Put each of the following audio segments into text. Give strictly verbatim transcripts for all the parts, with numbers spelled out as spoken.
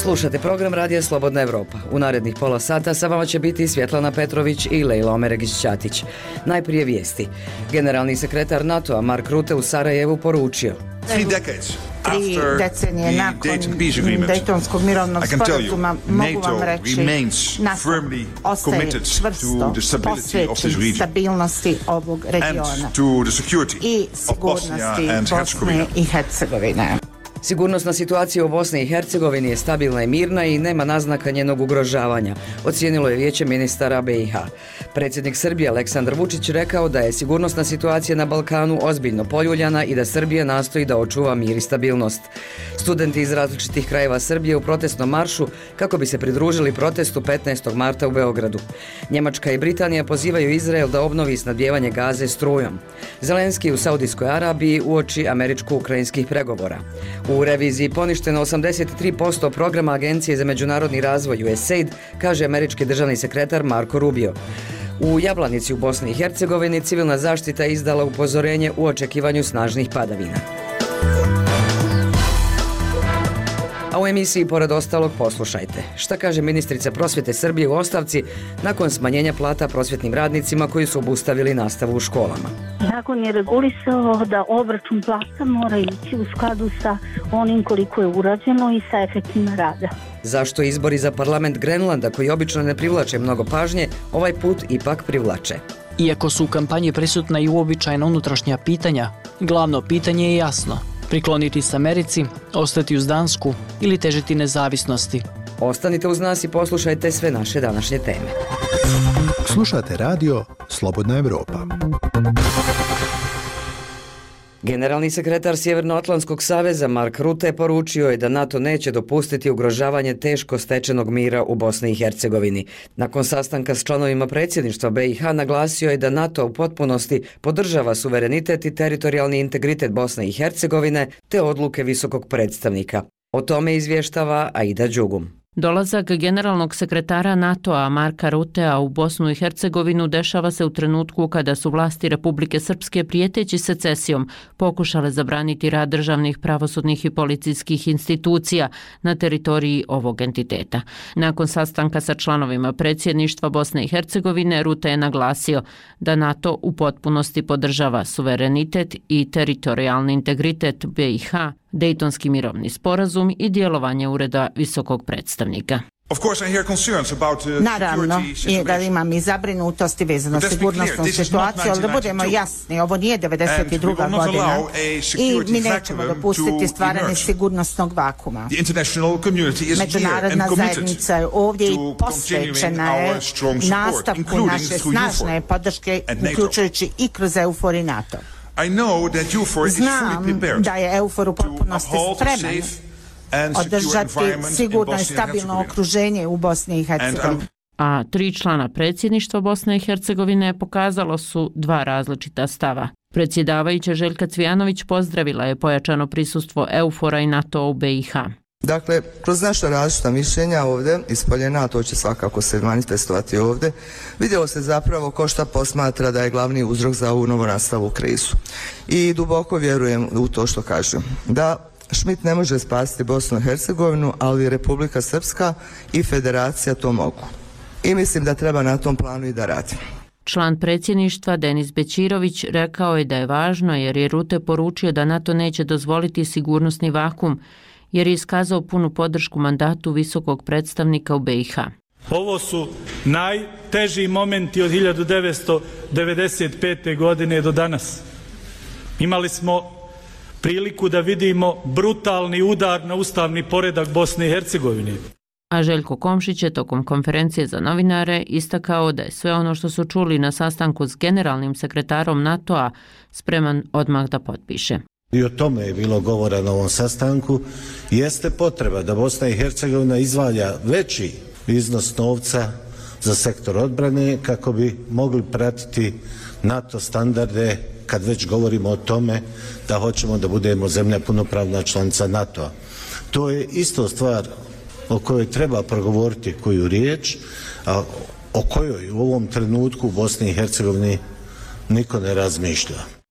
Slušate program Radija Slobodna Evropa. U narednih pola sata sa vama će biti Svjetlana Petrović i Lejla Omeregić-Ćatić. Najprije vijesti. Generalni sekretar NATO-a Mark Rutte u Sarajevu poručio: Tri decenije nakon Dejtonskog mirovnog sporazuma mogu vam reći, NATO ostaje čvrsto posvećen stabilnosti ovog regiona i sigurnosti Bosne i Hercegovine. Sigurnosna situacija u Bosni i Hercegovini je stabilna i mirna i nema naznaka njenog ugrožavanja, ocijenilo je Vijeće ministara B i H. Predsjednik Srbije Aleksandar Vučić rekao da je sigurnosna situacija na Balkanu ozbiljno poljuljana i da Srbija nastoji da očuva mir i stabilnost. Studenti iz različitih krajeva Srbije u protestnom maršu kako bi se pridružili protestu petnaestog marta u Beogradu. Njemačka i Britanija pozivaju Izrael da obnovi snabdijevanje Gaze strujom. Zelenski u Saudijskoj Arabiji uoči američko-ukrajinskih pregovora. U reviziji poništeno osamdeset tri posto programa Agencije za međunarodni razvoj U S A I D, kaže američki državni sekretar Marco Rubio. U Jablanici u Bosni i Hercegovini civilna zaštita izdala upozorenje u očekivanju snažnih padavina. A u emisiji pored ostalog poslušajte šta kaže ministrica prosvjete Srbije u ostavci nakon smanjenja plata prosvjetnim radnicima koji su obustavili nastavu u školama. Zakon je regulisao da obračun plata mora ići u skladu sa onim koliko je urađeno i sa efektima rada. Zašto izbori za parlament Grenlanda, koji obično ne privlače mnogo pažnje, ovaj put ipak privlače? Iako su u kampanji prisutna i uobičajena unutrašnja pitanja, glavno pitanje je jasno: prikloniti se Americi, ostati uz Dansku ili težiti nezavisnosti. Ostanite uz nas i poslušajte sve naše današnje teme. Slušate radio Slobodna Evropa. Generalni sekretar Sjevernoatlantskog saveza Mark Rutte poručio je da NATO neće dopustiti ugrožavanje teško stečenog mira u Bosni i Hercegovini. Nakon sastanka s članovima predsjedništva B i H naglasio je da NATO u potpunosti podržava suverenitet i teritorijalni integritet Bosne i Hercegovine te odluke visokog predstavnika. O tome izvještava Aida Đugum. Dolazak generalnog sekretara NATO-a Marka Ruttea u Bosnu i Hercegovinu dešava se u trenutku kada su vlasti Republike Srpske, prijeteći secesijom, pokušale zabraniti rad državnih, pravosudnih i policijskih institucija na teritoriji ovog entiteta. Nakon sastanka sa članovima predsjedništva Bosne i Hercegovine, Rutte je naglasio da NATO u potpunosti podržava suverenitet i teritorijalni integritet B i H, Dejtonski mirovni sporazum i djelovanje Ureda visokog predstavnika. Naravno, i da imam i zabrinutosti vezano za sigurnosnu situaciju, ali da budemo jasni, ovo nije devedeset druga godina i mi nećemo dopustiti stvaranje sigurnosnog vakuma. Međunarodna zajednica je ovdje i posvećena je nastavku naše snažne podrške, uključujući i kroz EUFOR i NATO. Znam da je EUFOR u potpunosti spreman održati sigurno i stabilno okruženje u Bosni i Hercegovini. A tri člana predsjedništva Bosne i Hercegovine pokazalo su dva različita stava. Predsjedavajuća Željka Cvijanović pozdravila je pojačano prisustvo EUFOR-a i NATO u B i H. Dakle, kroz naša različita mišljenja ovdje ispoljena, a to će svakako se manifestovati ovdje, vidjelo se zapravo ko šta posmatra da je glavni uzrok za ovu novonastalu krizu. I duboko vjerujem u to što kažem, da Schmidt ne može spasiti Bosnu i Hercegovinu, ali Republika Srpska i Federacija to mogu. I mislim da treba na tom planu i da radi. Član predsjedništva Denis Bećirović rekao je da je važno jer je Rutte poručio da NATO neće dozvoliti sigurnosni vakum, jer je iskazao punu podršku mandatu visokog predstavnika u B i H. Ovo su najteži momenti od hiljadu devetsto devedeset pete. godine do danas. Imali smo priliku da vidimo brutalni udar na ustavni poredak Bosne i Hercegovine. A Željko Komšić je tokom konferencije za novinare istakao da je sve ono što su čuli na sastanku s generalnim sekretarom NATO-a spreman odmah da potpiše. I o tome je bilo govora na ovom sastanku, jeste potreba da Bosna i Hercegovina izdvaja veći iznos novca za sektor odbrane kako bi mogli pratiti NATO standarde kad već govorimo o tome da hoćemo da budemo zemlja punopravna članica NATO-a. To je isto stvar o kojoj treba progovoriti koju riječ, a o kojoj u ovom trenutku u Bosni i Hercegovini niko ne razmišlja.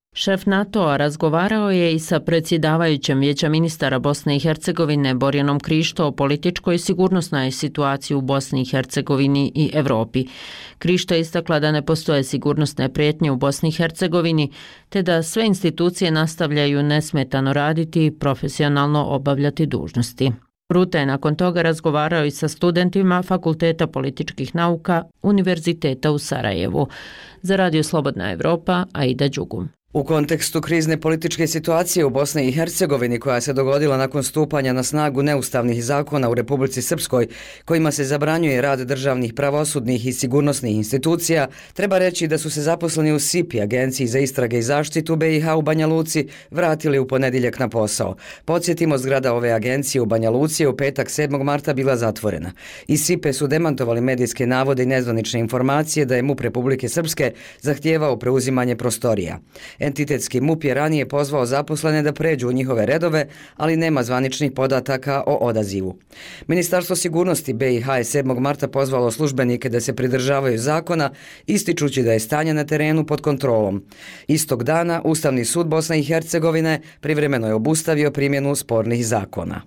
Šef NATO-a razgovarao je i sa predsjedavajućem Vijeća ministara Bosne i Hercegovine Borjanom Krišto o političkoj i sigurnosnoj situaciji u Bosni i Hercegovini i Evropi. Krišto je istakla da ne postoje sigurnosne prijetnje u Bosni i Hercegovini, te da sve institucije nastavljaju nesmetano raditi i profesionalno obavljati dužnosti. Rute je nakon toga razgovarao i sa studentima Fakulteta političkih nauka Univerziteta u Sarajevu. Za Radio Slobodna Evropa, Aida Đugum. U kontekstu krizne političke situacije u Bosni i Hercegovini koja se dogodila nakon stupanja na snagu neustavnih zakona u Republici Srpskoj kojima se zabranjuje rad državnih pravosudnih i sigurnosnih institucija, treba reći da su se zaposleni u S I P I, Agenciji za istrage i zaštitu B i H u Banja Luci, vratili u ponedjeljak na posao. Podsjetimo, zgrada ove agencije u Banja Luci je u petak sedmog marta bila zatvorena. Iz S I P E su demantovali medijske navode i nezvanične informacije da je M U P Republike Srpske zahtijevao preuzimanje prostorija. Entitetski M U P je ranije pozvao zaposlene da pređu u njihove redove, ali nema zvaničnih podataka o odazivu. Ministarstvo sigurnosti B i H je sedmog marta pozvalo službenike da se pridržavaju zakona, ističući da je stanje na terenu pod kontrolom. Istog dana Ustavni sud Bosne i Hercegovine privremeno je obustavio primjenu spornih zakona.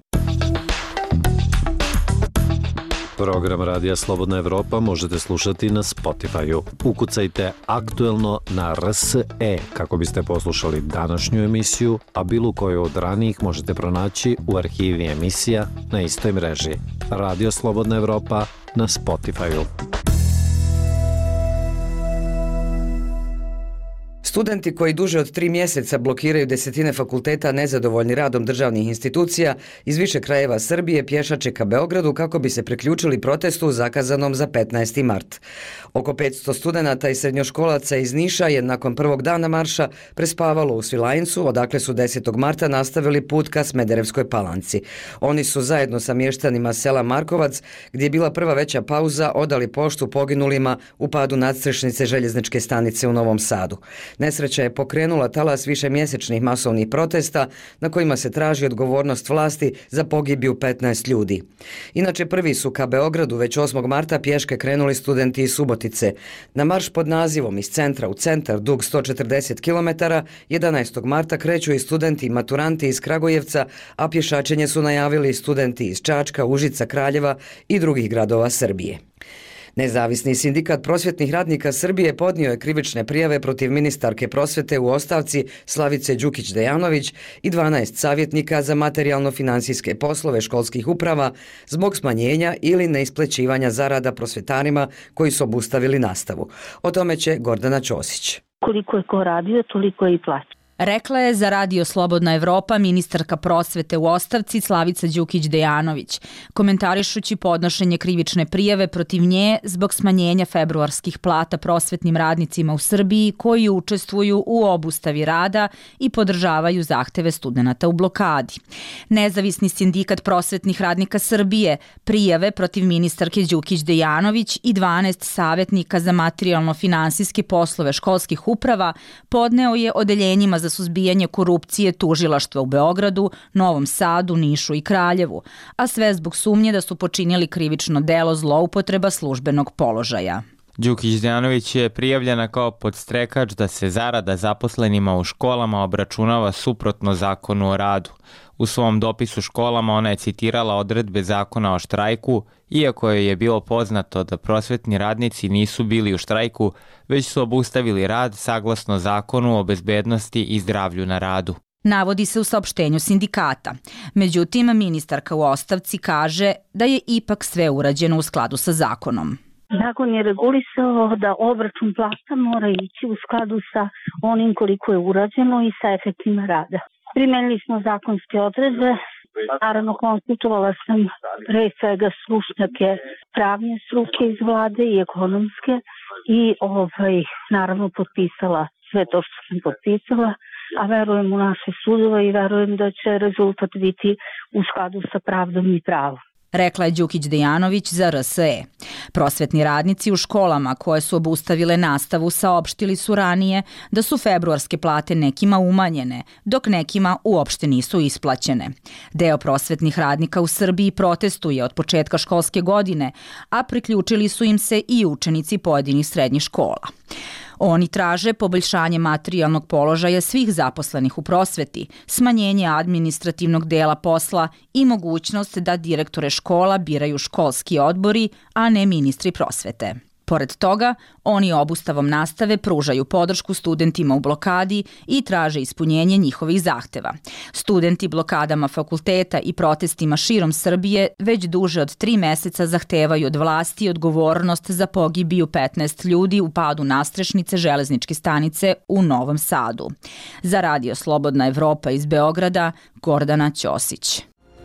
Program Radija Slobodna Evropa možete slušati na Spotify-u. Ukucajte aktuelno na R S E kako biste poslušali današnju emisiju, a bilo koju od ranijih možete pronaći u arhivi emisija na istoj mreži. Radio Slobodna Evropa na Spotify-u. Studenti koji duže od tri mjeseca blokiraju desetine fakulteta nezadovoljni radom državnih institucija iz više krajeva Srbije pješače ka Beogradu kako bi se priključili protestu zakazanom za petnaesti mart. Oko petsto studenata i srednjoškolaca iz Niša je nakon prvog dana marša prespavalo u Svilajncu, odakle su desetog marta nastavili put ka Smederevskoj Palanci. Oni su zajedno sa mještanima sela Markovac, gdje je bila prva veća pauza, odali poštu poginulima u padu nadstrešnice željezničke stanice u Novom Sadu. Nesreća je pokrenula talas višemjesečnih masovnih protesta na kojima se traži odgovornost vlasti za pogibiju petnaest ljudi. Inače, prvi su ka Beogradu već osmog marta pješke krenuli studenti iz Subotice. Na marš pod nazivom Iz centra u centar, dug sto četrdeset kilometara, jedanaestog marta kreću i studenti i maturanti iz Kragujevca, a pješačenje su najavili studenti iz Čačka, Užica, Kraljeva i drugih gradova Srbije. Nezavisni sindikat prosvjetnih radnika Srbije podnio je krivične prijave protiv ministarke prosvjete u ostavci Slavice Đukić-Dejanović i dvanaest savjetnika za materijalno-financijske poslove školskih uprava zbog smanjenja ili neisplaćivanja zarada prosvjetarima koji su obustavili nastavu. O tome će Gordana Ćosić. Koliko je ko radio, toliko je i plaća. Rekla je za Radio Slobodna Evropa ministarka prosvete u ostavci Slavica Đukić-Dejanović, komentarišući podnošenje krivične prijave protiv nje zbog smanjenja februarskih plata prosvetnim radnicima u Srbiji koji učestvuju u obustavi rada i podržavaju zahteve studenata u blokadi. Nezavisni sindikat prosvetnih radnika Srbije prijave protiv ministarke Đukić-Dejanović i dvanaest savjetnika za materijalno-finansijske poslove školskih uprava podneo je odeljenjima za suzbijanje korupcije tužilaštva u Beogradu, Novom Sadu, Nišu i Kraljevu, a sve zbog sumnje da su počinili krivično delo zloupotreba službenog položaja. Đukić-Dejanović je prijavljena kao podstrekač da se zarada zaposlenima u školama obračunava suprotno zakonu o radu. U svom dopisu školama ona je citirala odredbe zakona o štrajku, iako joj je bilo poznato da prosvetni radnici nisu bili u štrajku, već su obustavili rad saglasno zakonu o bezbednosti i zdravlju na radu. Navodi se u saopštenju sindikata. Međutim, ministarka u ostavci kaže da je ipak sve urađeno u skladu sa zakonom. Zakon je regulisao da obračun plata mora ići u skladu sa onim koliko je urađeno i sa efektima rada. Primenili smo zakonske odredbe, naravno konsultovala sam pre svega stručnjake pravne struke iz vlade i ekonomske i ovaj, naravno potpisala sve to što sam potpisala, a verujem u naše sudove i verujem da će rezultat biti u skladu sa pravdom i pravom. Rekla je Đukić-Dejanović za R S E. Prosvetni radnici u školama koje su obustavile nastavu saopštili su ranije da su februarske plate nekima umanjene, dok nekima uopšte nisu isplaćene. Deo prosvetnih radnika u Srbiji protestuje od početka školske godine, a priključili su im se i učenici pojedinih srednjih škola. Oni traže poboljšanje materijalnog položaja svih zaposlenih u prosveti, smanjenje administrativnog dela posla i mogućnost da direktore škola biraju školski odbori, a ne ministri prosvete. Pored toga, oni obustavom nastave pružaju podršku studentima u blokadi i traže ispunjenje njihovih zahteva. Studenti blokadama fakulteta i protestima širom Srbije već duže od tri meseca zahtevaju od vlasti odgovornost za pogibiju petnaest ljudi u padu nastrešnice železničke stanice u Novom Sadu. Za Radio Slobodna Evropa iz Beograda, Gordana Ćosić.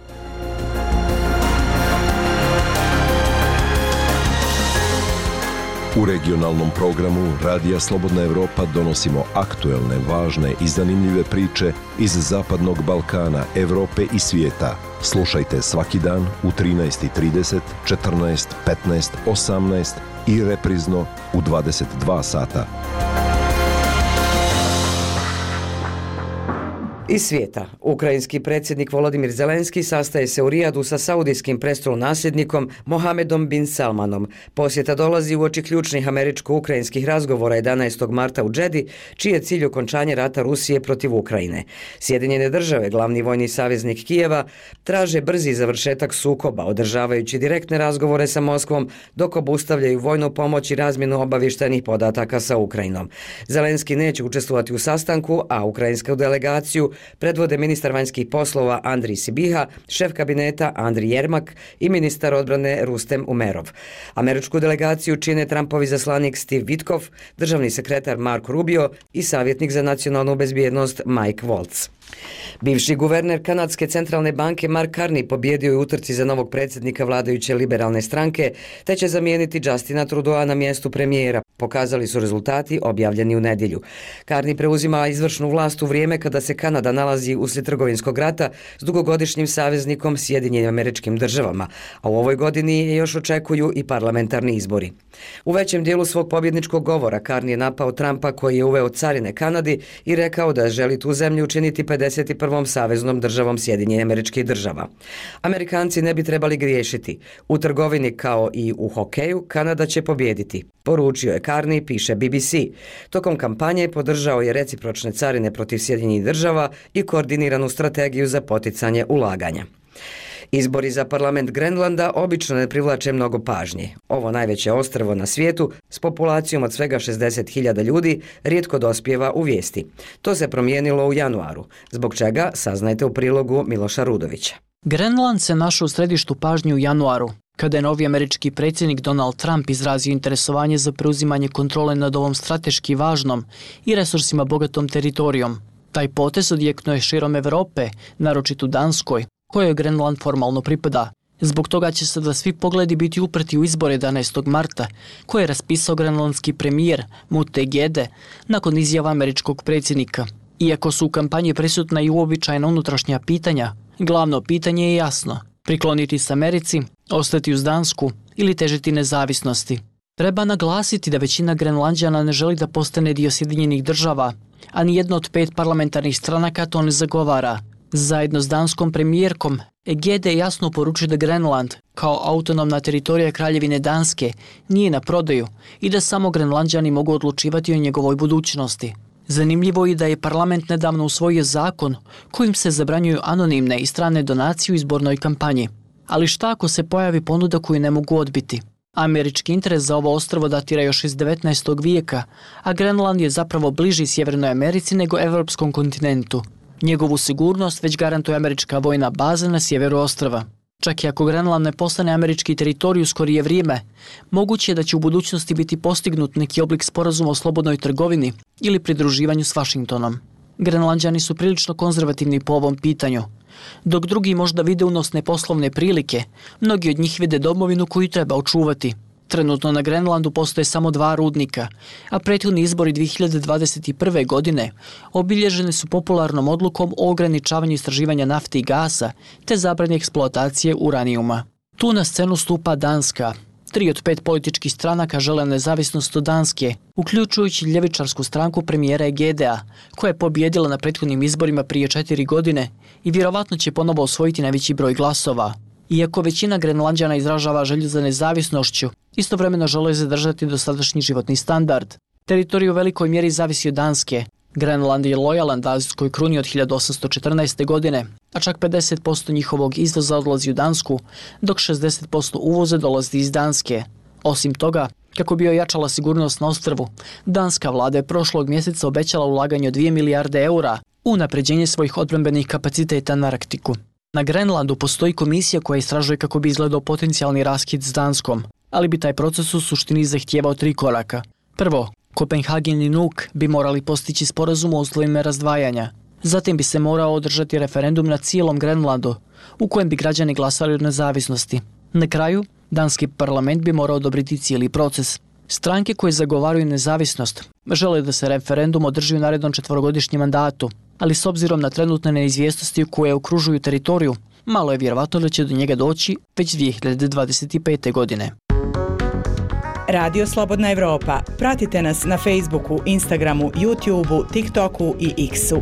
U regionalnom programu Radija Slobodna Evropa donosimo aktuelne, važne i zanimljive priče iz Zapadnog Balkana, Evrope i svijeta. Slušajte svaki dan u trinaest i trideset, četrnaest, petnaest, osamnaest i reprizno u dvadeset dva sata. Iz svijeta, ukrajinski predsjednik Volodimir Zelenski sastaje se u Rijadu sa saudijskim prestolonasljednikom Mohamedom bin Salmanom. Posjeta dolazi uoči ključnih američko-ukrajinskih razgovora jedanaestog marta u Džedi, čiji je cilj okončanje rata Rusije protiv Ukrajine. Sjedinjene države, glavni vojni saveznik Kijeva, traže brzi završetak sukoba, održavajući direktne razgovore sa Moskvom, dok obustavljaju vojnu pomoć i razmjenu obavještajnih podataka sa Ukrajinom. Zelenski neće učestvovati u sastanku, a ukrajinsku delegaciju predvode ministar vanjskih poslova Andrij Sibiha, šef kabineta Andrij Jermak i ministar odbrane Rustem Umerov. Američku delegaciju čine Trumpovi zaslanik Steve Witkoff, državni sekretar Marco Rubio i savjetnik za nacionalnu bezbjednost Mike Waltz. Bivši guverner Kanadske centralne banke Mark Carney pobjedio je u utrci za novog predsjednika vladajuće liberalne stranke, te će zamijeniti Justina Trudeau na mjestu premijera, pokazali su rezultati objavljeni u nedjelju. Carney preuzima izvršnu vlast u vrijeme kada se Kanada nalazi uslijed trgovinskog rata s dugogodišnjim saveznikom Sjedinjenim Američkim Državama, a u ovoj godini je još očekuju i parlamentarni izbori. U većem dijelu svog pobjedničkog govora Carney je napao Trumpa koji je uveo carine Kanadi i rekao da želi tu zemlju učiniti pedeset prvom saveznom državom Sjedinjenih Američkih Država. Amerikanci ne bi trebali griješiti. U trgovini kao i u hokeju Kanada će pobijediti, poručio je Carney, piše B B C. Tokom kampanje podržao je recipročne carine protiv Sjedinjenih Država i koordiniranu strategiju za poticanje ulaganja. Izbori za parlament Grenlanda obično ne privlače mnogo pažnje. Ovo najveće ostrvo na svijetu s populacijom od svega šezdeset hiljada ljudi rijetko dospijeva u vijesti. To se promijenilo u januaru, zbog čega saznajte u prilogu Miloša Rudovića. Grenland se našao u središtu pažnje u januaru, kada je novi američki predsjednik Donald Trump izrazio interesovanje za preuzimanje kontrole nad ovom strateški važnom i resursima bogatom teritorijom. Taj potez odjeknuo je širom Evrope, naročito Danskoj, kojoj Grenland formalno pripada. Zbog toga će sada svi pogledi biti uprti u izbore jedanaestog marta, koje je raspisao grenlandski premijer Mute Gede nakon izjava američkog predsjednika. Iako su u kampanji prisutna i uobičajena unutrašnja pitanja, glavno pitanje je jasno: prikloniti se Americi, ostati uz Dansku ili težiti nezavisnosti. Treba naglasiti da većina Grenlanđana ne želi da postane dio Sjedinjenih Država, a ni jedna od pet parlamentarnih stranaka to ne zagovara. Zajedno s danskom premijerkom, Gede jasno poručuje da Grenland, kao autonomna teritorija Kraljevine Danske, nije na prodaju i da samo Grenlanđani mogu odlučivati o njegovoj budućnosti. Zanimljivo je da je parlament nedavno usvojio zakon kojim se zabranjuju anonimne i strane donacije u izbornoj kampanji. Ali šta ako se pojavi ponuda koju ne mogu odbiti? Američki interes za ovo ostrvo datira još iz devetnaestog vijeka, a Grenland je zapravo bliži Sjevernoj Americi nego evropskom kontinentu. Njegovu sigurnost već garantuje američka vojna baza na sjeveru ostrva. Čak i ako Grenland ne postane američki teritorij u skorije vrijeme, moguće je da će u budućnosti biti postignut neki oblik sporazuma o slobodnoj trgovini ili pridruživanju s Vašingtonom. Grenlanđani su prilično konzervativni po ovom pitanju. Dok drugi možda vide unosne poslovne prilike, mnogi od njih vide domovinu koju treba očuvati. Trenutno na Grenlandu postoje samo dva rudnika, a prethodni izbori dvije hiljade dvadeset prve. godine obilježeni su popularnom odlukom o ograničavanju istraživanja nafte i gasa te zabrani eksploatacije uranijuma. Tu na scenu stupa Danska. Tri od pet političkih stranaka žele nezavisnost od Danske, uključujući ljevičarsku stranku premijera Gedea, koja je pobjedila na prethodnim izborima prije četiri godine i vjerovatno će ponovo osvojiti najveći broj glasova. Iako većina Grenlanđana izražava želju za nezavisnošću, istovremeno žele zadržati dosadašnji životni standard. Teritorij u velikoj mjeri zavisi od Danske. Grenland je lojalan danskoj kruni od hiljadu osamsto četrnaeste. godine, a čak pedeset posto njihovog izvoza odlazi u Dansku, dok šezdeset posto uvoza dolazi iz Danske. Osim toga, kako bi ojačala sigurnost na ostrvu, danska vlada je prošlog mjeseca obećala ulaganje od dvije milijarde eura u unapređenje svojih odbrambenih kapaciteta na Arktiku. Na Grenlandu postoji komisija koja istražuje kako bi izgledao potencijalni raskid s Danskom, ali bi taj proces u suštini zahtijevao tri koraka. Prvo, Kopenhagen i Nuuk bi morali postići sporazum o uslovima razdvajanja. Zatim bi se morao održati referendum na cijelom Grenlandu, u kojem bi građani glasali o nezavisnosti. Na kraju, danski parlament bi morao odobriti cijeli proces. Stranke koje zagovaraju nezavisnost žele da se referendum održi u narednom četvorogodišnjem mandatu, ali s obzirom na trenutne neizvjesnosti koje okružuju teritoriju, malo je vjerovatno da će do njega doći već dvije hiljade dvadeset pete. godine. Radio Slobodna Evropa. Pratite nas na Facebooku, Instagramu, YouTubeu, TikToku i X-u.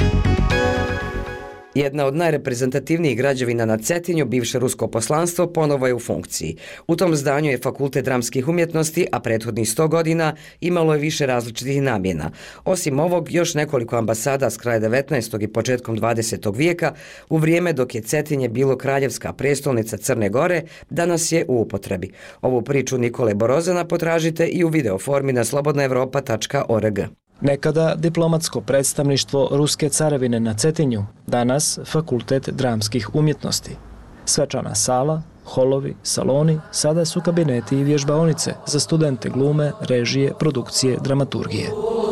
Jedna od najreprezentativnijih građevina na Cetinju, bivše rusko poslanstvo, ponovo je u funkciji. U tom zdanju je Fakultet dramskih umjetnosti, a prethodnih sto godina imalo je više različitih namjena. Osim ovog, još nekoliko ambasada s kraja devetnaestog i početkom dvadesetog vijeka, u vrijeme dok je Cetinje bilo kraljevska prestolnica Crne Gore, danas je u upotrebi. Ovu priču Nikole Borozana potražite i u videoformi na slobodna evropa tačka org. Nekada diplomatsko predstavništvo Ruske carevine na Cetinju, danas Fakultet dramskih umjetnosti. Svečana sala, holovi, saloni, sada su kabineti i vježbaonice za studente glume, režije, produkcije, dramaturgije.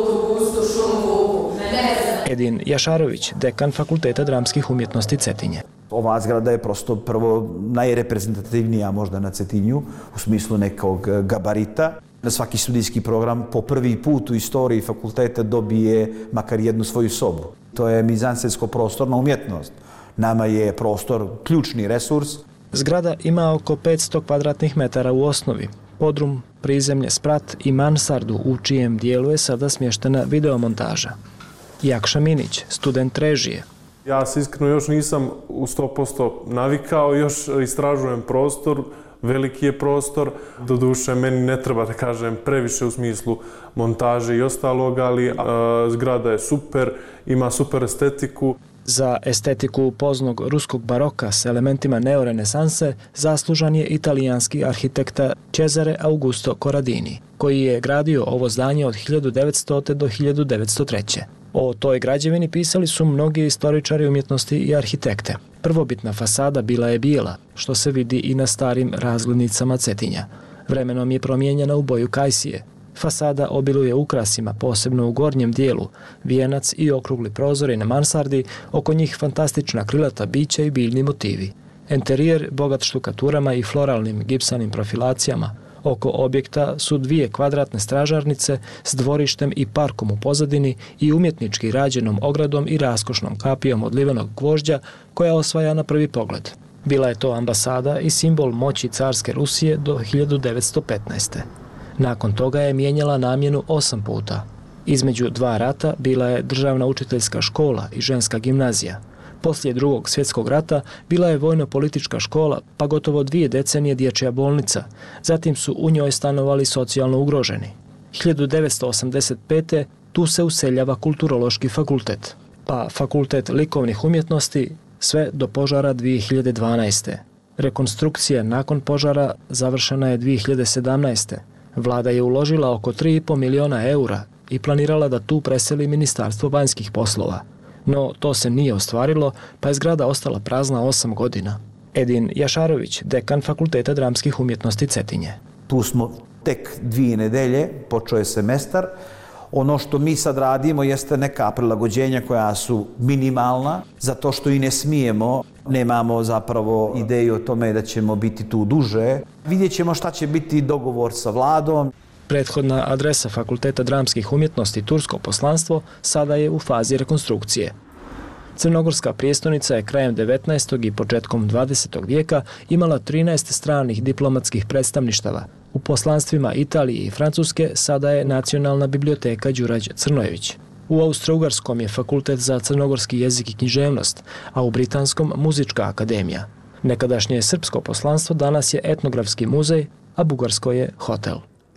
Edin Jašarović, dekan Fakulteta dramskih umjetnosti Cetinje. Ova zgrada je prosto prvo najreprezentativnija možda na Cetinju u smislu nekog gabarita. Na svaki studijski program po prvi put u istoriji fakulteta dobije makar jednu svoju sobu. To je mizansensko prostorna umjetnost. Nama je prostor ključni resurs. Zgrada ima oko petsto kvadratnih metara u osnovi. Podrum, prizemlje, sprat i mansardu u čijem dijelu je sada smještena videomontaža. Jakša Minić, student režije. Ja se iskreno još nisam u sto posto navikao, još istražujem prostor. Veliki je prostor, doduše meni ne treba da kažem previše u smislu montaže i ostalog, ali a, zgrada je super, ima super estetiku. Za estetiku poznog ruskog baroka s elementima neorenesanse zaslužan je italijanski arhitekta Cesare Augusto Corradini, koji je gradio ovo zdanje od hiljadu devetstote. do hiljadu devetsto treće. O toj građevini pisali su mnogi istoričari umjetnosti i arhitekte. Prvobitna fasada bila je bijela, što se vidi i na starim razglednicama Cetinja. Vremenom je promijenjena u boju kajsije. Fasada obiluje ukrasima, posebno u gornjem dijelu, vijenac i okrugli prozori na mansardi, oko njih fantastična krilata bića i biljni motivi. Enterijer bogat štukaturama i floralnim gipsanim profilacijama. Oko objekta su dvije kvadratne stražarnice s dvorištem i parkom u pozadini i umjetnički rađenom ogradom i raskošnom kapijom od livenog gvožđa koja osvaja na prvi pogled. Bila je to ambasada i simbol moći carske Rusije do hiljadu devetsto petnaeste. Nakon toga je mijenjala namjenu osam puta. Između dva rata bila je državna učiteljska škola i ženska gimnazija. Poslije drugog svjetskog rata bila je vojno-politička škola, pa gotovo dvije decenije dječja bolnica. Zatim su u njoj stanovali socijalno ugroženi. hiljadu devetsto osamdeset pete. tu se useljava kulturološki fakultet, pa Fakultet likovnih umjetnosti sve do požara dvije hiljade dvanaeste. Rekonstrukcija nakon požara završena je dvije hiljade sedamnaeste. Vlada je uložila oko tri i pol miliona eura i planirala da tu preseli Ministarstvo vanjskih poslova. No, to se nije ostvarilo, pa je zgrada ostala prazna osam godina. Edin Jašarović, dekan Fakulteta dramskih umjetnosti Cetinje. Tu smo tek dvije nedelje, počeo je semestar. Ono što mi sad radimo jeste neka prilagođenja koja su minimalna, zato što i ne smijemo, nemamo zapravo ideju o tome da ćemo biti tu duže. Vidjet ćemo šta će biti dogovor sa vladom. Prethodna adresa Fakulteta dramskih umjetnosti Tursko poslanstvo sada je u fazi rekonstrukcije. Crnogorska prijestolnica je krajem devetnaestog i početkom dvadesetog vijeka imala trinaest stranih diplomatskih predstavništava. U poslanstvima Italije i Francuske sada je Nacionalna biblioteka Đurađ Crnojević. U Austro-Ugarskom je Fakultet za crnogorski jezik i književnost, a u Britanskom Muzička akademija. Nekadašnje srpsko poslanstvo danas je etnografski muzej, a bugarsko je hotel.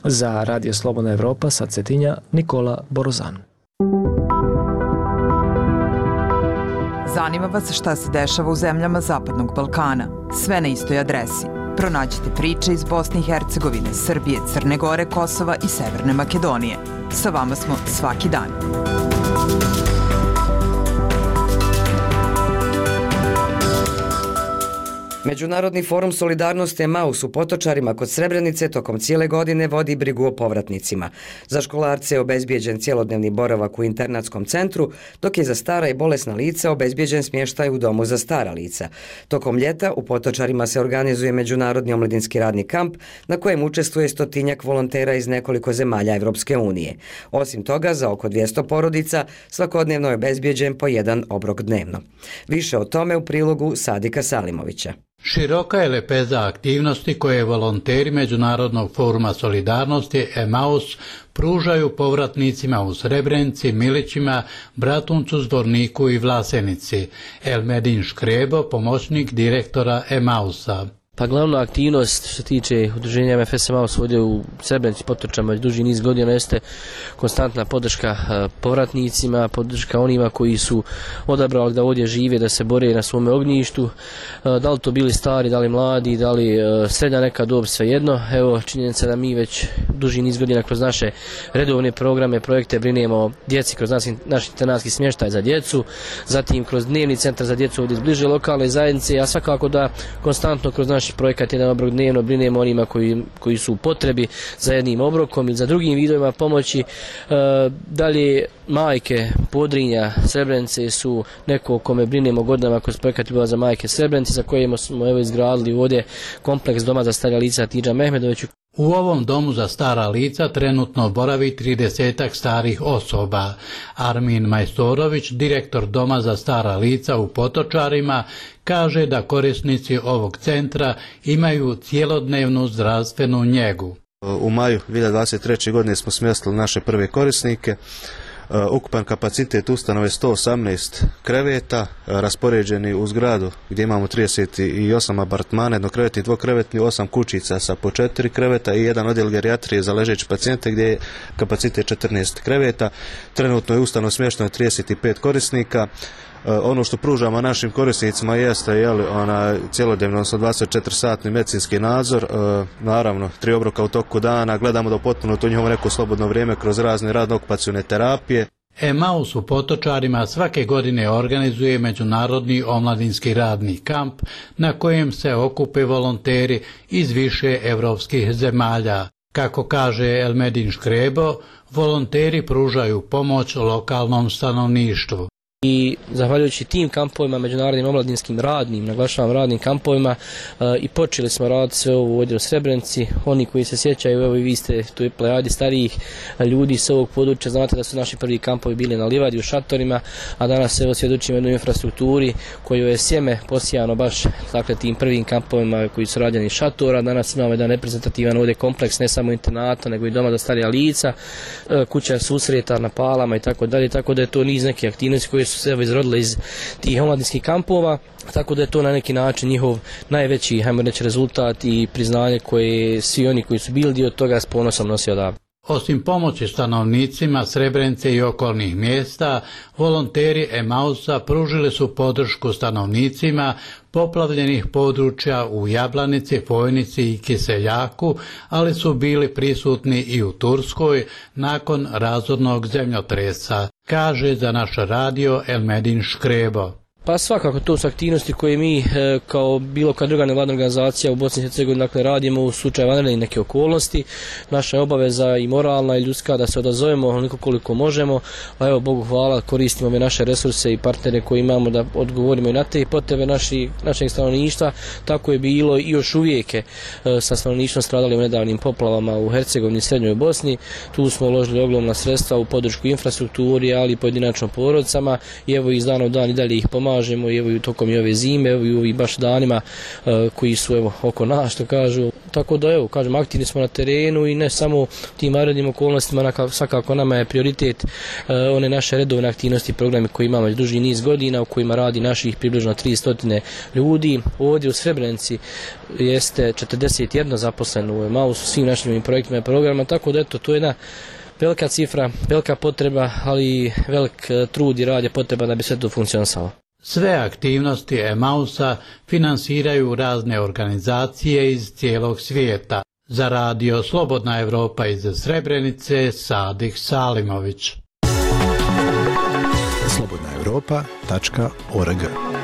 Za Radio Slobodna Evropa sa Cetinja Nikola Borozan. Zanima vas šta se dešava u zemljama Zapadnog Balkana. Sve na istoj adresi. Pronađite priče iz Bosne i Hercegovine, Srbije, Crne Gore, Kosova i Severne Makedonije. Sa vama smo svaki dan. Međunarodni forum Solidarnosti Emaus u Potočarima kod Srebrenice tokom cijele godine vodi brigu o povratnicima. Za školarce je obezbijeđen cjelodnevni boravak u internatskom centru, dok je za stara i bolesna lica obezbijeđen smještaj u domu za stara lica. Tokom ljeta u Potočarima se organizuje Međunarodni omladinski radni kamp na kojem učestvuje stotinjak volontera iz nekoliko zemalja Evropske unije. Osim toga, za oko dvjesto porodica svakodnevno je obezbijeđen po jedan obrok dnevno. Više o tome u prilogu Sadika Salimovića. Široka je lepeza aktivnosti koje volonteri Međunarodnog foruma solidarnosti Emaus pružaju povratnicima u Srebrenici, Milićima, Bratuncu, Zvorniku i Vlasenici. Elmedin Škrebo, pomoćnik direktora Emausa. Pa glavna aktivnost što se tiče udruženja M F S Emaus ovdje u Srebrenici, Potočama već duži niz godina jeste konstantna podrška povratnicima, podrška onima koji su odabrali da ovdje žive, da se bore na svome ognjištu, da li to bili stari, da li mladi, da li srednja neka dob, svejedno. Evo činjenica da mi već duži niz godina kroz naše redovne programe, projekte brinemo o djeci kroz naš internatski smještaj za djecu, zatim kroz dnevni centar za djecu ovdje iz bliže lokalne zajednice, a svakako da konstantno kroz naš projekat jedan obrok dnevno brinemo onima koji, koji su u potrebi za jednim obrokom ili za drugim vidovima pomoći. E, dalje majke Podrinja, Srebrenice su neko o kome brinemo godinama kroz projekat Ljubav za majke Srebrenice, za kojima smo evo izgradili ovdje kompleks doma za starija lica Tidža Mehmedoviću. U ovom domu za stara lica trenutno boravi tridesetak starih osoba. Armin Majstorović, direktor doma za stara lica u Potočarima, kaže da korisnici ovog centra imaju cjelodnevnu zdravstvenu njegu. U maju dvije hiljade dvadeset treće. godine smo smjestili naše prve korisnike. Ukupan kapacitet ustanove je sto osamnaest kreveta, raspoređeni u zgradu gdje imamo trideset osam apartmana, jednokrevetni, dvokrevetni, osam kućica sa po četiri kreveta i jedan odjel gerijatrije za ležeće pacijente gdje je kapacitet četrnaest kreveta. Trenutno je ustanov smješteno trideset pet korisnika. Ono što pružamo našim korisnicima jeste jeli, ona cjelodnevno, odnosno dvadeset četiri satni medicinski nadzor, e, naravno tri obroka u toku dana, gledamo da potpuno to njihovo neko slobodno vrijeme kroz razne radno-okupacione terapije. Emaus u Potočarima svake godine organizuje Međunarodni omladinski radni kamp na kojem se okupe volonteri iz više evropskih zemalja. Kako kaže Elmedin Škrebo, volonteri pružaju pomoć lokalnom stanovništvu. I zahvaljujući tim kampovima, međunarodnim omladinskim radnim, naglašavam radnim kampovima, e, i počeli smo raditi sve ovo ovdje u Srebrenici. Oni koji se sjećaju, evo i vi ste tu je plejadi starijih ljudi s ovog područja, znate da su naši prvi kampovi bili na livadi u šatorima, a danas evo svjedočimo jednoj infrastrukturi koju je sjeme posijano baš dakle, tim prvim kampovima koji su rađeni iz šatora. Danas imamo jedan reprezentativan ovdje kompleks, ne samo internata, nego i doma za starija lica, e, kuća susreta na palama i tako dalje, tako da je to niz neke aktivnosti koje su se evo izrodile iz tih omladinskih kampova, tako da je to na neki način njihov najveći, hajmo reći, rezultat i priznanje koje svi oni koji su bili dio toga s ponosom nosi odavde. Osim pomoći stanovnicima Srebrenice i okolnih mjesta, volonteri Emausa pružili su podršku stanovnicima poplavljenih područja u Jablanici, Fojnici i Kiseljaku, ali su bili prisutni i u Turskoj nakon razornog zemljotresa, kaže za naš radio Elmedin Škrebo. Pa svakako to su aktivnosti koje mi e, kao bilo kad druga nevladna organizacija u Bosni i Hercegovini dakle, radimo u slučaju vanrednih neke okolnosti. Naša je obaveza i moralna i ljudska da se odazovemo onoliko koliko možemo, a evo Bogu hvala koristimo ove naše resurse i partnere koje imamo da odgovorimo i na te potrebe naši, našeg stanovništva. Tako je bilo i još uvijek e, sa stanovništvom stradali u nedavnim poplavama u Hercegovini i Srednjoj Bosni. Tu smo uložili ogromna sredstva u podršku infrastrukturi, ali i pojedinačno porodicama i evo iz dana u dan i dalje ih pomažemo. I evo i tokom i ove zime, evo i ovih baš danima uh, koji su evo oko nas, što kažu, tako da evo, kažem, aktivni smo na terenu i ne samo u tim vanrednim okolnostima, svakako nama je prioritet one naše redovne aktivnosti, programe koje imamo već duži niz godina, u kojima radi naših približno tristo ljudi. Ovdje u Srebrenici jeste četrdeset jedan zaposleno u Emausu, svim našim projektima i programima, tako da eto, to je jedna velika cifra, velika potreba, ali i velik trud i rad je potreba da bi sve to funkcionisalo. Sve aktivnosti Emausa finansiraju razne organizacije iz cijelog svijeta. Za radio Slobodna Evropa iz Srebrenice, Sadih Salimović. slobodna evropa tačka org.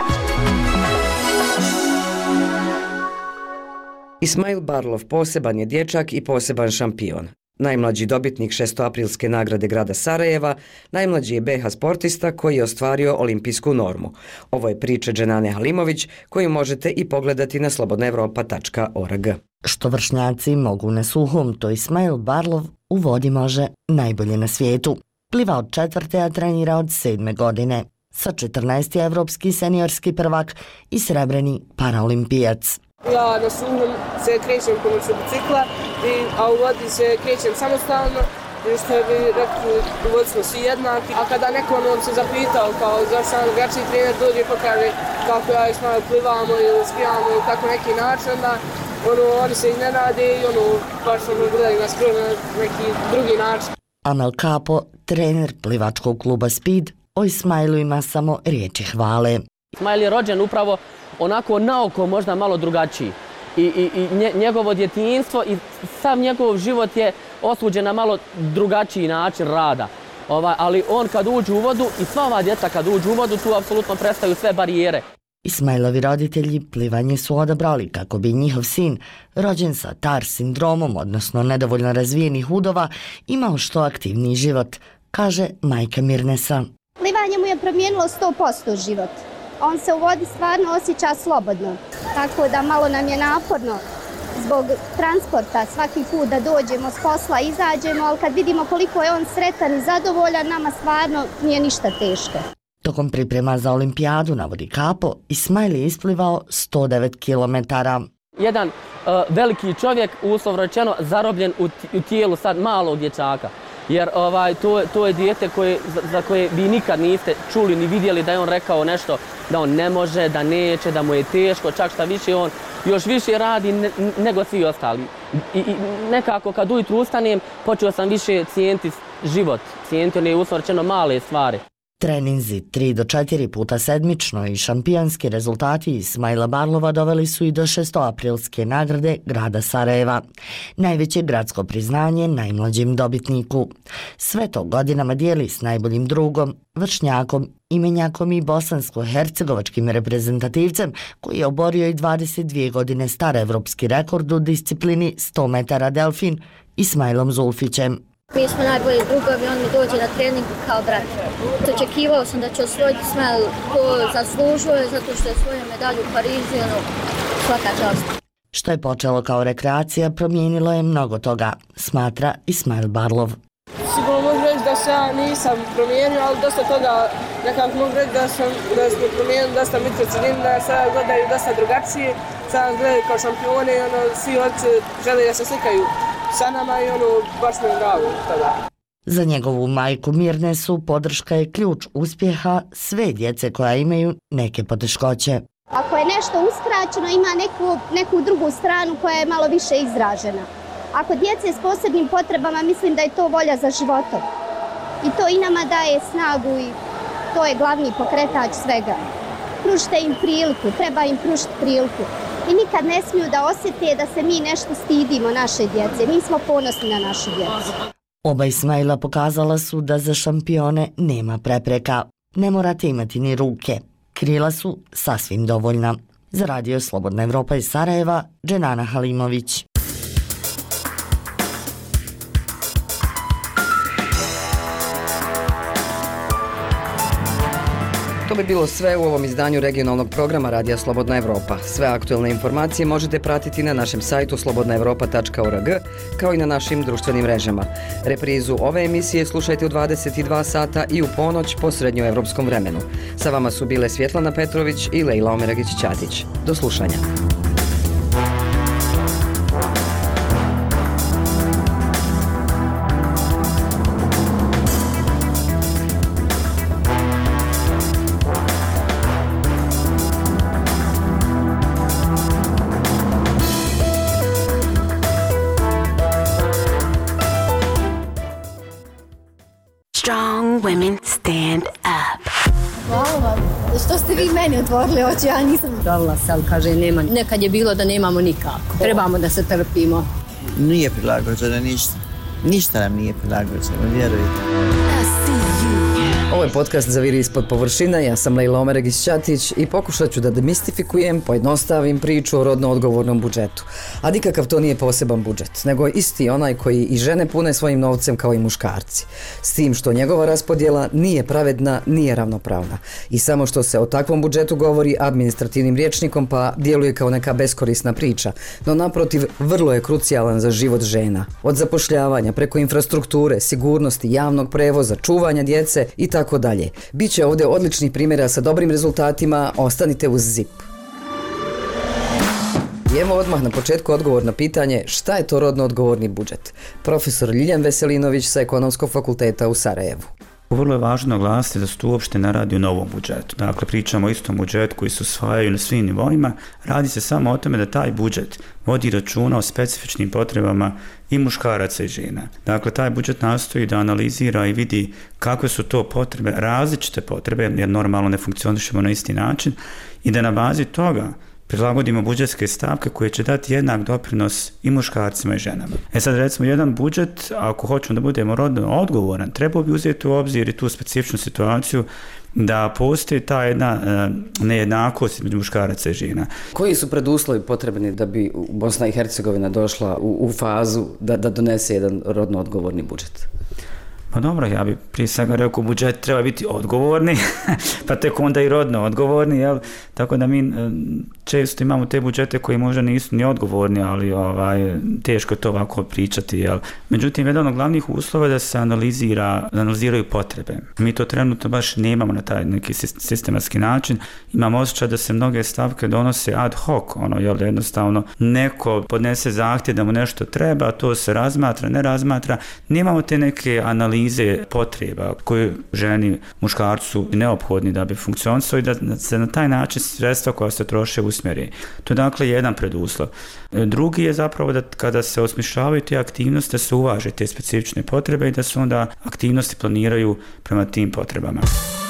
Ismail Barlov poseban je dječak i poseban šampion. Najmlađi dobitnik šestoaprilske nagrade grada Sarajeva, najmlađi je be ha sportista koji je ostvario olimpijsku normu. Ovo je priča Dženane Halimović koju možete i pogledati na slobodna evropa tačka org. Što vršnjaci mogu na suhom, to Ismail Barlov u vodi može najbolje na svijetu. Pliva od četvrte, a trenira od sedme godine. Sa četrnaest je evropski seniorski prvak i srebreni paraolimpijac. Ja na suhom se krećem pomoću bicikla, a u vodi se krećem samostalno, što bi rekli, u vodi smo svi jednaki. A kada nekom on se zapitao kao zašto nam drugačiji trener dođe i pokaže kako ja i Ismail plivamo ili skijamo ili tako neki način, onda ono, oni se iznenade i ono, baš ono gledaju nas skoro na neki drugi način. Amel Kapo, trener plivačkog kluba Speed, o Ismailu ima samo riječi hvale. Ismail je rođen upravo onako naoko možda malo drugačiji. I, i, i njegovo djetinjstvo i sam njegov život je osuđen na malo drugačiji način rada. Ovaj, ali on kad uđe u vodu i sva ova djeca kad uđe u vodu, tu apsolutno prestaju sve barijere. Ismailovi roditelji plivanje su odabrali kako bi njihov sin, rođen sa T A R sindromom, odnosno nedovoljno razvijenih udova, imao što aktivniji život, kaže majka Mirnesa. Plivanje mu je promijenilo sto posto život. On se u vodi stvarno osjeća slobodno, tako da malo nam je naporno zbog transporta svaki put da dođemo s posla, izađemo, ali kad vidimo koliko je on sretan i zadovoljan, nama stvarno nije ništa teško. Tokom priprema za olimpijadu, navodi Kapo, Ismail je isplivao sto devet kilometara. Jedan uh, veliki čovjek, uslovno rečeno, zarobljen u, u tijelu sad malog dječaka. Jer ovaj, to, to je dijete koje, za, za koje vi nikad niste čuli ni vidjeli da je on rekao nešto da on ne može, da neće, da mu je teško, čak šta više on još više radi ne, nego svi ostali. I, i nekako kad ujutru ustanem počeo sam više cijeniti život, cijeniti one uslovno rečeno male stvari. Treninzi tri do četiri puta sedmično i šampionski rezultati Ismaila Barlova doveli su i do šestoaprilske nagrade grada Sarajeva. Najveće gradsko priznanje najmlađim dobitniku. Sve to godinama dijeli s najboljim drugom, vršnjakom, imenjakom i bosansko-hercegovačkim reprezentativcem koji je oborio i dvadeset dvije godine star evropski rekord u disciplini sto metara delfin Ismailom Zulfićem. Mi smo najbolji drugovi, on mi dođe na trening kao brat. Očekivao sam da će osvojiti Ismail, to zaslužuje zato što je svoju medalju u Parizu, ono, svaka čast. Što je počelo kao rekreacija, promijenilo je mnogo toga, smatra Ismail Barlov. Sigurno mogu reći da se ja nisam promijenio, ali dosta toga nekako mogu reći da, sam, da smo promijenili dosta mitrocilin, da sada gledaju dosta drugačije, sada gledaju kao šampione i ono, svi oči žele da se slikaju sa nama i ono, baš mi je drago tada. Za njegovu majku Mirnesu podrška je ključ uspjeha sve djece koja imaju neke poteškoće. Ako je nešto uskraćeno, ima neku, neku drugu stranu koja je malo više izražena. Ako djece s posebnim potrebama, mislim da je to volja za životom. I to i nama daje snagu i to je glavni pokretač svega. Pružite im priliku, treba im pružiti priliku. I nikad ne smiju da osjete da se mi nešto stidimo naše djece. Mi smo ponosni na našu djecu. Oba Ismaila pokazala su da za šampione nema prepreka. Ne morate imati ni ruke. Krila su sasvim dovoljna. Za radio Slobodna Evropa iz Sarajeva, Dženana Halimović. To bi bilo sve u ovom izdanju regionalnog programa Radija Slobodna Evropa. Sve aktuelne informacije možete pratiti na našem sajtu slobodna evropa tačka org, kao i na našim društvenim mrežama. Reprizu ove emisije slušajte u dvadeset dva sata i u ponoć po srednjoevropskom vremenu. Sa vama su bile Svjetlana Petrović i Lejla Omeragić-Ćatić. Do slušanja. Strong women stand up. Hvala vam. Što ste vi meni otvorili oči, ja nisam dala se, ali kaže nema. Nekad je bilo da nemamo nikako. Trebamo da se trpimo. Nije prilagođeno ništa. Ništa nam nije prilagođeno, vjerujte. Ovo je podcast Zaviri ispod površine, ja sam Lejla Omeregić-Ćatić i pokušat ću da demistifikujem, pojednostavim priču o rodno odgovornom budžetu. A nikakav to nije poseban budžet, nego isti onaj koji i žene pune svojim novcem kao i muškarci. S tim što njegova raspodjela nije pravedna, nije ravnopravna. I samo što se o takvom budžetu govori administrativnim rječnikom pa djeluje kao neka beskorisna priča, no naprotiv vrlo je krucijalan za život žena. Od zapošljavanja preko infrastrukture, sigurnosti, javnog prevoza, čuvanja djece i tako tako dalje. Biće ovdje odličnih primjera sa dobrim rezultatima, ostanite uz zip. I evo odmah na početku odgovor na pitanje šta je to rodno odgovorni budžet. Profesor Ljiljan Veselinović sa Ekonomskog fakulteta u Sarajevu. Vrlo je važno naglasiti da se tu uopšte ne radi o novom budžetu. Dakle, pričamo o istom budžetu koji se usvajaju na svim nivoima. Radi se samo o tome da taj budžet vodi računa o specifičnim potrebama i muškaraca i žena. Dakle, taj budžet nastoji da analizira i vidi kakve su to potrebe, različite potrebe, jer normalno ne funkcionišemo na isti način, i da na bazi toga prilagodimo budžetske stavke koje će dati jednak doprinos i muškarcima i ženama. E sad recimo jedan budžet, ako hoćemo da budemo rodno odgovoran, trebao bi uzeti u obzir i tu specifičnu situaciju da postoji ta jedna uh, nejednakost između muškaraca i žena. Koji su preduslovi potrebni da bi Bosna i Hercegovina došla u, u fazu da, da donese jedan rodno odgovorni budžet? Pa dobro, ja bi prije svega rekao budžet treba biti odgovorni, pa tek onda i rodno odgovorni, jel? Tako da mi često imamo te budžete koji možda nisu ni odgovorni, ali ovaj, teško je to ovako pričati, jel? Međutim, jedan od glavnih uslova je da se analizira, analiziraju potrebe. Mi to trenutno baš nemamo na taj neki sistematski način. Imamo osjećaj da se mnoge stavke donose ad hoc, ono, jel, da jednostavno neko podnese zahtjev da mu nešto treba, to se razmatra, ne razmatra. Nemamo te neke analize potreba koje ženi, muškarcu neophodni da bi funkcionisao i da se na taj način sredstva koja se troše usmjeri. To je dakle jedan preduslov. Drugi je zapravo da kada se osmišljavaju te aktivnosti da se uvaže te specifične potrebe i da se onda aktivnosti planiraju prema tim potrebama.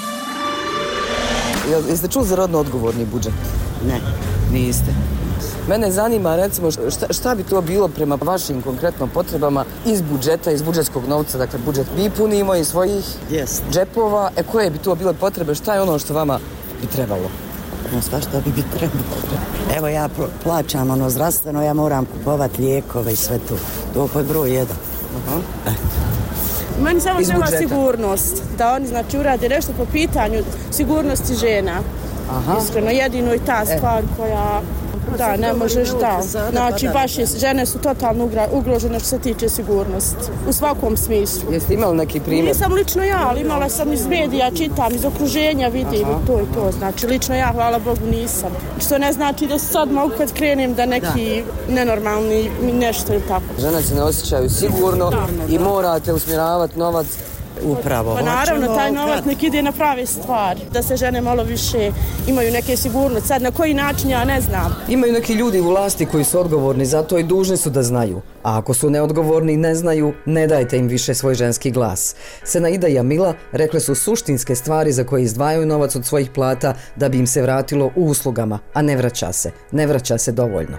Jeste čuli za rodno odgovorni budžet? Ne. Niste. Mene zanima, recimo, šta, šta bi to bilo prema vašim konkretno potrebama iz budžeta, iz budžetskog novca, dakle budžet mi punimo iz svojih yes. džepova, e koje bi to bile potrebe, šta je ono što vama bi trebalo? No, sva šta bi bi trebalo. Evo ja plaćam ono zdravstveno, ja moram kupovati lijekove i sve to. To je broj jedan. Uh-huh. eh. Meni samo treba sigurnost, da oni znači urade nešto po pitanju sigurnosti žena. Aha. Iskreno, jedino i ta stvar e. koja... Da, ne možeš, da. Znači, baš je, žene su totalno ugrožene što se tiče sigurnosti. U svakom smislu. Jeste imali neki primjer? Nisam lično ja, ali imala sam iz medija, čitam, iz okruženja vidim i to i to. Znači, lično ja, hvala Bogu, nisam. Što ne znači da sad mogu kad krenem da neki da. nenormalni nešto ili tako. Žene se ne osjećaju sigurno da. i morate usmjeravati novac. Upravo. Pa naravno, taj novac nek ide na prave stvari, da se žene malo više imaju neke sigurnosti. Sad na koji način ja ne znam. Imaju neki ljudi u vlasti koji su odgovorni za to i dužni su da znaju. A ako su neodgovorni i ne znaju, ne dajte im više svoj ženski glas. Senaida i Jamila rekle su suštinske stvari za koje izdvajaju novac od svojih plata da bi im se vratilo u uslugama, a ne vraća se. Ne vraća se dovoljno.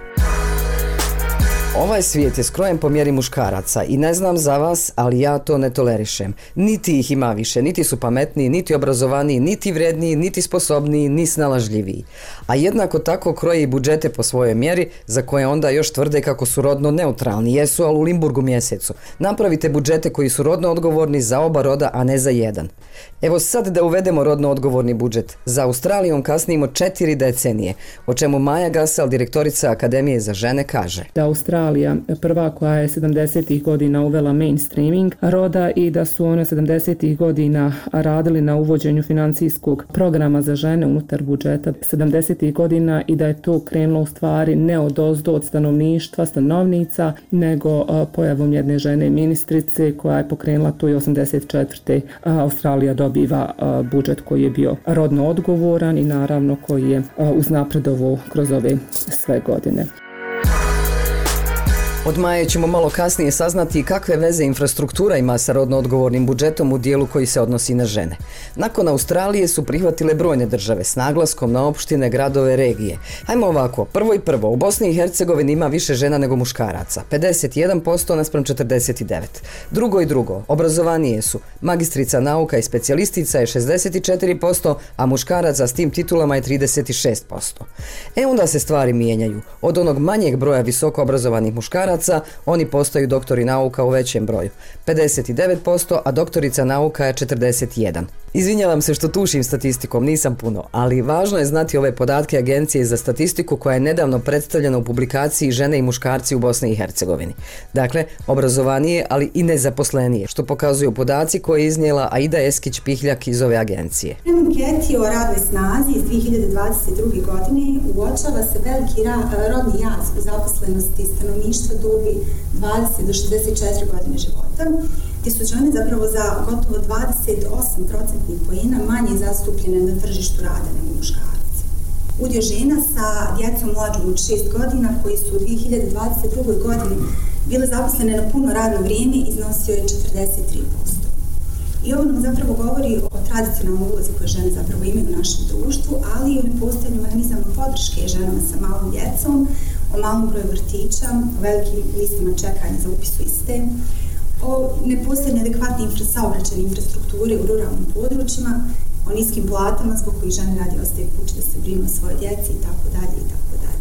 Ovaj svijet je skrojen po mjeri muškaraca i ne znam za vas, ali ja to ne tolerišem. Niti ih ima više, niti su pametniji, niti obrazovaniji, niti vredniji, niti sposobniji, ni snalažljiviji. A jednako tako kroje i budžete po svojoj mjeri, za koje onda još tvrde kako su rodno neutralni. Jesu, ali u Limburgu mjesecu. Napravite budžete koji su rodno odgovorni za oba roda, a ne za jedan. Evo sad da uvedemo rodno odgovorni budžet. Za Australijom kasnimo četiri decenije, o čemu Maja Gasal, direktorica Akademije za žene, kaže. Da Australija prva koja je sedamdesetih godina uvela mainstreaming roda i da su one sedamdesetih godina radili na uvođenju financijskog programa za žene unutar budžeta sedamdesetih godina i da je to krenulo u stvari ne od ozdo od stanovništva, stanovnica, nego pojavom jedne žene ministrice koja je pokrenula to i osamdeset četvrte Australija dobiva budžet koji je bio rodno odgovoran i naravno koji je uznapredovao kroz ove sve godine. Od Maje ćemo malo kasnije saznati kakve veze infrastruktura ima sa rodno odgovornim budžetom u dijelu koji se odnosi na žene. Nakon Australije su prihvatile brojne države s naglaskom na opštine, gradove, regije. Hajmo ovako, prvo i prvo, u Bosni i Hercegovini ima više žena nego muškaraca, pedeset jedan posto naspram četrdeset devet. Drugo i drugo, obrazovanije su, magistrica nauka i specijalistica je šezdeset četiri posto, a muškaraca s tim titulama je trideset šest posto. E onda se stvari mijenjaju. Od onog manjeg broja visoko obrazovanih muškaraca oni postaju doktori nauka u većem broju, pedeset devet posto, a doktorica nauka je četrdeset jedan. Izvinjavam se što tušim statistikom, nisam puno, ali važno je znati ove podatke Agencije za statistiku koja je nedavno predstavljena u publikaciji Žene i muškarci u Bosni i Hercegovini. Dakle, obrazovanije, ali i nezaposlenije, što pokazuju podaci koje je iznijela Aida Eskić-Pihljak iz ove agencije. Prema anketi o radnoj snazi iz dvije hiljade dvadeset druge. godine uočava se veliki rodni jaz u zaposlenosti stanovništva dobi dvadeset do šezdeset četiri godine života, gdje su žene zapravo za gotovo dvadeset osam procentnih poena manje zastupljene na tržištu rada nego muškarci. Udio žena sa djecom mlađom od šest godina koji su u dvije hiljade dvadeset druge. godini bile zaposlene na puno radno vrijeme iznosio je četrdeset tri posto. I ovo nam zapravo govori o tradicionalnoj ulozi koje žene zapravo imaju u našem društvu, ali i o nepostojanju mehanizama podrške ženama sa malom djecom, o malom broju vrtića, o velikim listama čekanja za upis u iste, o nepostojanju adekvatne infra, saobraćajne infrastrukture u ruralnim područjima, o niskim platama zbog kojih žene radi ostaje kući da se brinu o svoje djeci i tako dalje i tako dalje.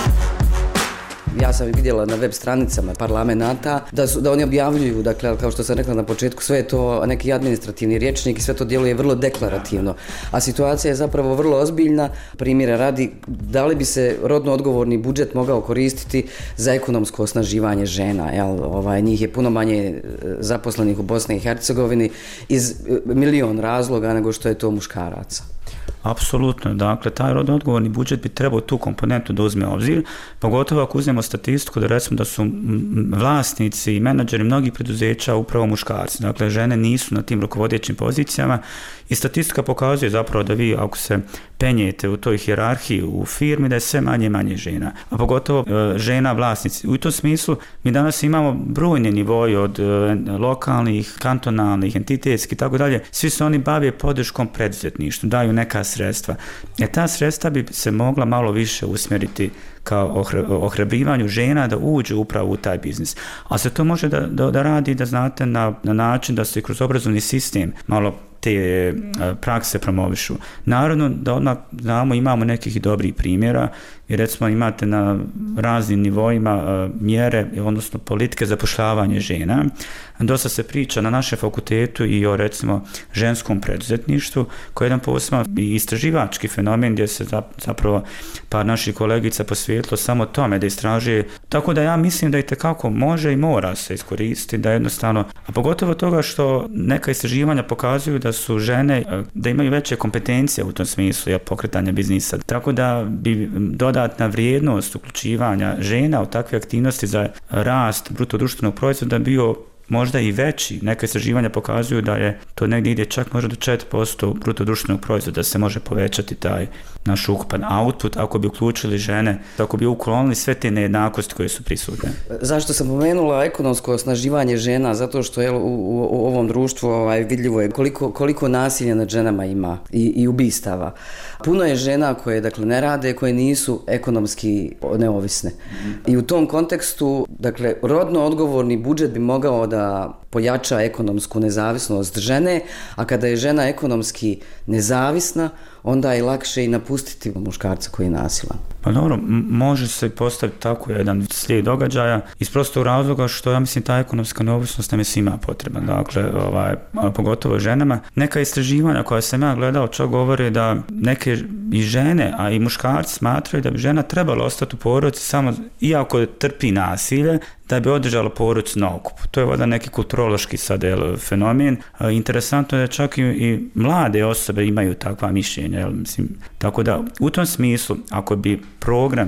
Ja sam vidjela na web stranicama parlamenta da, su, da oni objavljuju, dakle, kao što sam rekla na početku, sve je to neki administrativni rječnik i sve to djeluje vrlo deklarativno. A situacija je zapravo vrlo ozbiljna. Primjera radi, da li bi se rodno odgovorni budžet mogao koristiti za ekonomsko osnaživanje žena? Jel? Ovaj, njih je puno manje zaposlenih u Bosni i Hercegovini iz milion razloga nego što je to muškaraca. Apsolutno, dakle, taj rodno odgovorni budžet bi trebao tu komponentu da uzme obzir, pogotovo ako uzmemo statistiku da recimo da su vlasnici i menadžeri mnogih preduzeća upravo muškarci, dakle, žene nisu na tim rukovodećim pozicijama i statistika pokazuje zapravo da vi ako se penjete u toj hijerarhiji u firmi da je sve manje i manje žena, a pogotovo žena vlasnici. U tom smislu mi danas imamo brojne nivoje od lokalnih, kantonalnih, entitetskih i tako dalje, svi se oni bave podrškom preduzetništvu, daju neka sredstva. E ta sredstva bi se mogla malo više usmjeriti kao ohrabrivanju žena da uđu upravo u taj biznis. A se to može da, da, da radi, da znate, na, na način da se kroz obrazovni sistem malo te prakse promovišu. Naravno da odmah znamo, imamo nekih i dobrih primjera i recimo imate na raznim nivoima mjere, odnosno politike zapošljavanja žena. Dosta se priča na našem fakultetu i o recimo ženskom preduzetništvu, koji je jedan posebno istraživački fenomen gdje se zapravo par naših kolegica posvijetilo samo tome da istražuje. Tako da ja mislim da i tekako može i mora se iskoristiti, da jednostavno, a pogotovo toga što neka istraživanja pokazuju da su žene, da imaju veće kompetencije u tom smislu ja, pokretanja biznisa. Tako da bi dodatna vrijednost uključivanja žena u takve aktivnosti za rast bruto društvenog proizvoda bio možda i veći. Neka istraživanja pokazuju da je to negdje ide čak možda do četiri posto bruto društvenog proizvoda, da se može povećati taj naš ukupan output ako bi uključili žene, ako bi uklonili sve te nejednakosti koje su prisutne. Zašto sam pomenula ekonomsko osnaživanje žena? Zato što je u, u, u ovom društvu ovaj, vidljivo je koliko, koliko nasilja nad ženama ima i, i ubistava. Puno je žena koje dakle, ne rade, koje nisu ekonomski neovisne. Mm. I u tom kontekstu, dakle, rodno odgovorni budžet bi mogao da pojača ekonomsku nezavisnost žene, a kada je žena ekonomski nezavisna, onda je lakše i napustiti muškarca koji je nasilan. Pa dobro, može se postaviti tako jedan slijed događaja iz prostog razloga što ja mislim ta ekonomska neovisnost nam je svima potrebna, dakle, ovaj, pogotovo ženama. Neka istraživanja koja sam ja gledao čak govore da neke i žene, a i muškarci smatraju da bi žena trebala ostati u porodici samo iako trpi nasilje, da bi održala porodicu na okupu. To je voda neki kulturološki sad jel, fenomen. E, interesantno je da čak i, i mlade osobe imaju takva mišljenja. Jel, mislim, tako da u tom smislu, ako bi programi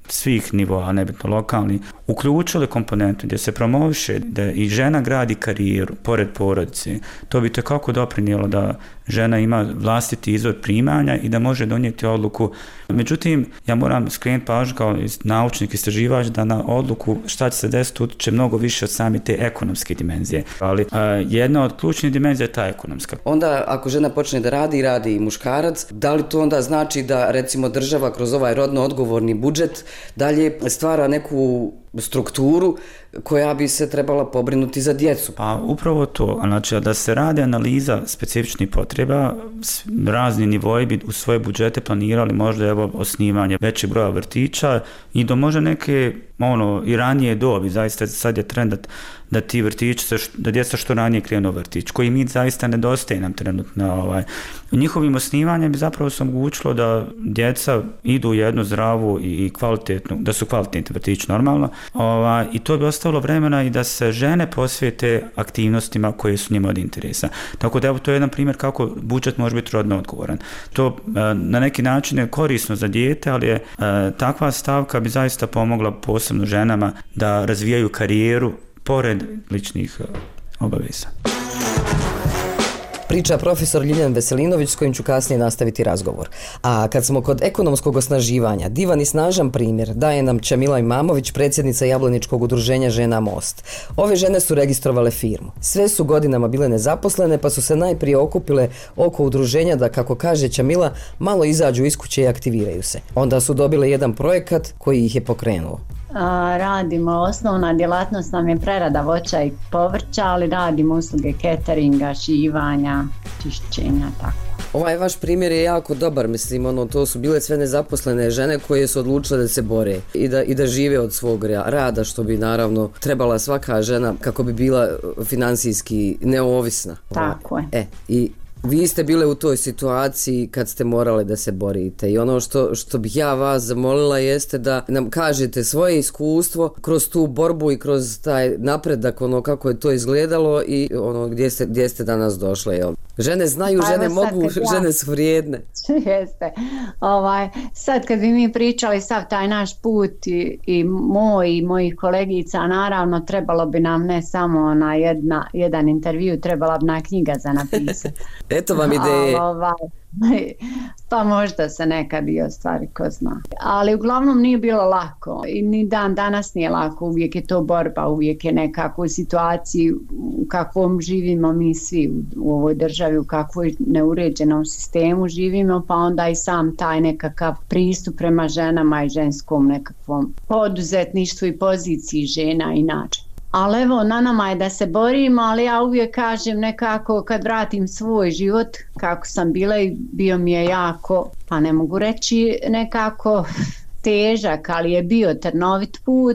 svih nivoa, nebitno lokalni, uključili komponentu gdje se promoviše da i žena gradi karijeru pored porodice, to bi tekako doprinijelo da žena ima vlastiti izvor primanja i da može donijeti odluku. Međutim, ja moram skrenuti pažnju kao naučnik, istraživač da na odluku šta će se desiti utječe mnogo više od same te ekonomske dimenzije. Ali a, jedna od ključnih dimenzija je ta ekonomska. Onda ako žena počne da radi, radi i muškarac, da li to onda znači da recimo država kroz ovaj rodno odgovorni budžet dalje stvara neku strukturu koja bi se trebala pobrinuti za djecu? Pa upravo to, znači da se radi analiza specifičnih potreba, razni nivoji bi u svoje budžete planirali možda evo osnivanje većeg broja vrtića i do možda neke ono i ranije dobi, zaista sad je trend da, da ti vrtići, da djeca što ranije krenu u vrtić, koji mi zaista nedostaje nam trenutno. Ovaj. Njihovim osnivanjem bi zapravo se omogućilo da djeca idu u jednu zdravu i kvalitetnu, da su kvalitetni vrtići normalno, ovaj, i to bi ostavilo vremena i da se žene posvijete aktivnostima koje su njima od interesa. Tako da evo to je jedan primjer kako budžet može biti rodno odgovoran. To na neki način je korisno za dijete, ali je takva stavka bi zaista pomogla posebno ženama da razvijaju karijeru pored ličnih obaveza. Priča profesor Ljiljan Veselinović s kojim ću kasnije nastaviti razgovor. A kad smo kod ekonomskog osnaživanja, divan i snažan primjer daje nam Čamila Imamović, predsjednica Jablaničkog udruženja Žena Most. Ove žene su registrovale firmu. Sve su godinama bile nezaposlene pa su se najprije okupile oko udruženja da, kako kaže Čamila, malo izađu iz kuće i aktiviraju se. Onda su dobile jedan projekat koji ih je pokrenuo. Radimo, osnovna djelatnost nam je prerada voća i povrća, ali radimo usluge cateringa, šivanja, čišćenja, tako. Ovaj vaš primjer je jako dobar, mislim, ono, to su bile sve nezaposlene žene koje su odlučile da se bore i da, i da žive od svog rada, što bi naravno trebala svaka žena kako bi bila financijski neovisna. Tako je. E, i vi ste bile u toj situaciji kad ste morali da se borite i ono što, što bih ja vas zamolila jeste da nam kažete svoje iskustvo kroz tu borbu i kroz taj napredak, ono kako je to izgledalo i ono gdje ste, gdje ste danas došle. Jel? Žene znaju, pa žene mogu, ja... žene su vrijedne. Jeste. Ovaj, sad kad bi mi pričali sav taj naš put i, i moj i mojih kolegica, naravno trebalo bi nam ne samo na jedna, jedan intervju, trebala bi na knjiga za napisati. Eto vam ideje. Ovaj, pa možda se nekad i ostvari, ko zna. Ali uglavnom nije bilo lako i ni dan danas nije lako, uvijek je to borba, uvijek je nekako u situaciji u kakvom živimo mi svi u, u ovoj državi, u kakvoj neuređenom sistemu živimo, pa onda i sam taj nekakav pristup prema ženama i ženskom nekakvom poduzetništvu i poziciji žena inače. Ali evo, na nama je da se borimo, ali ja uvijek kažem nekako kad vratim svoj život, kako sam bila i bio mi je jako, pa ne mogu reći nekako težak, ali je bio trnovit put,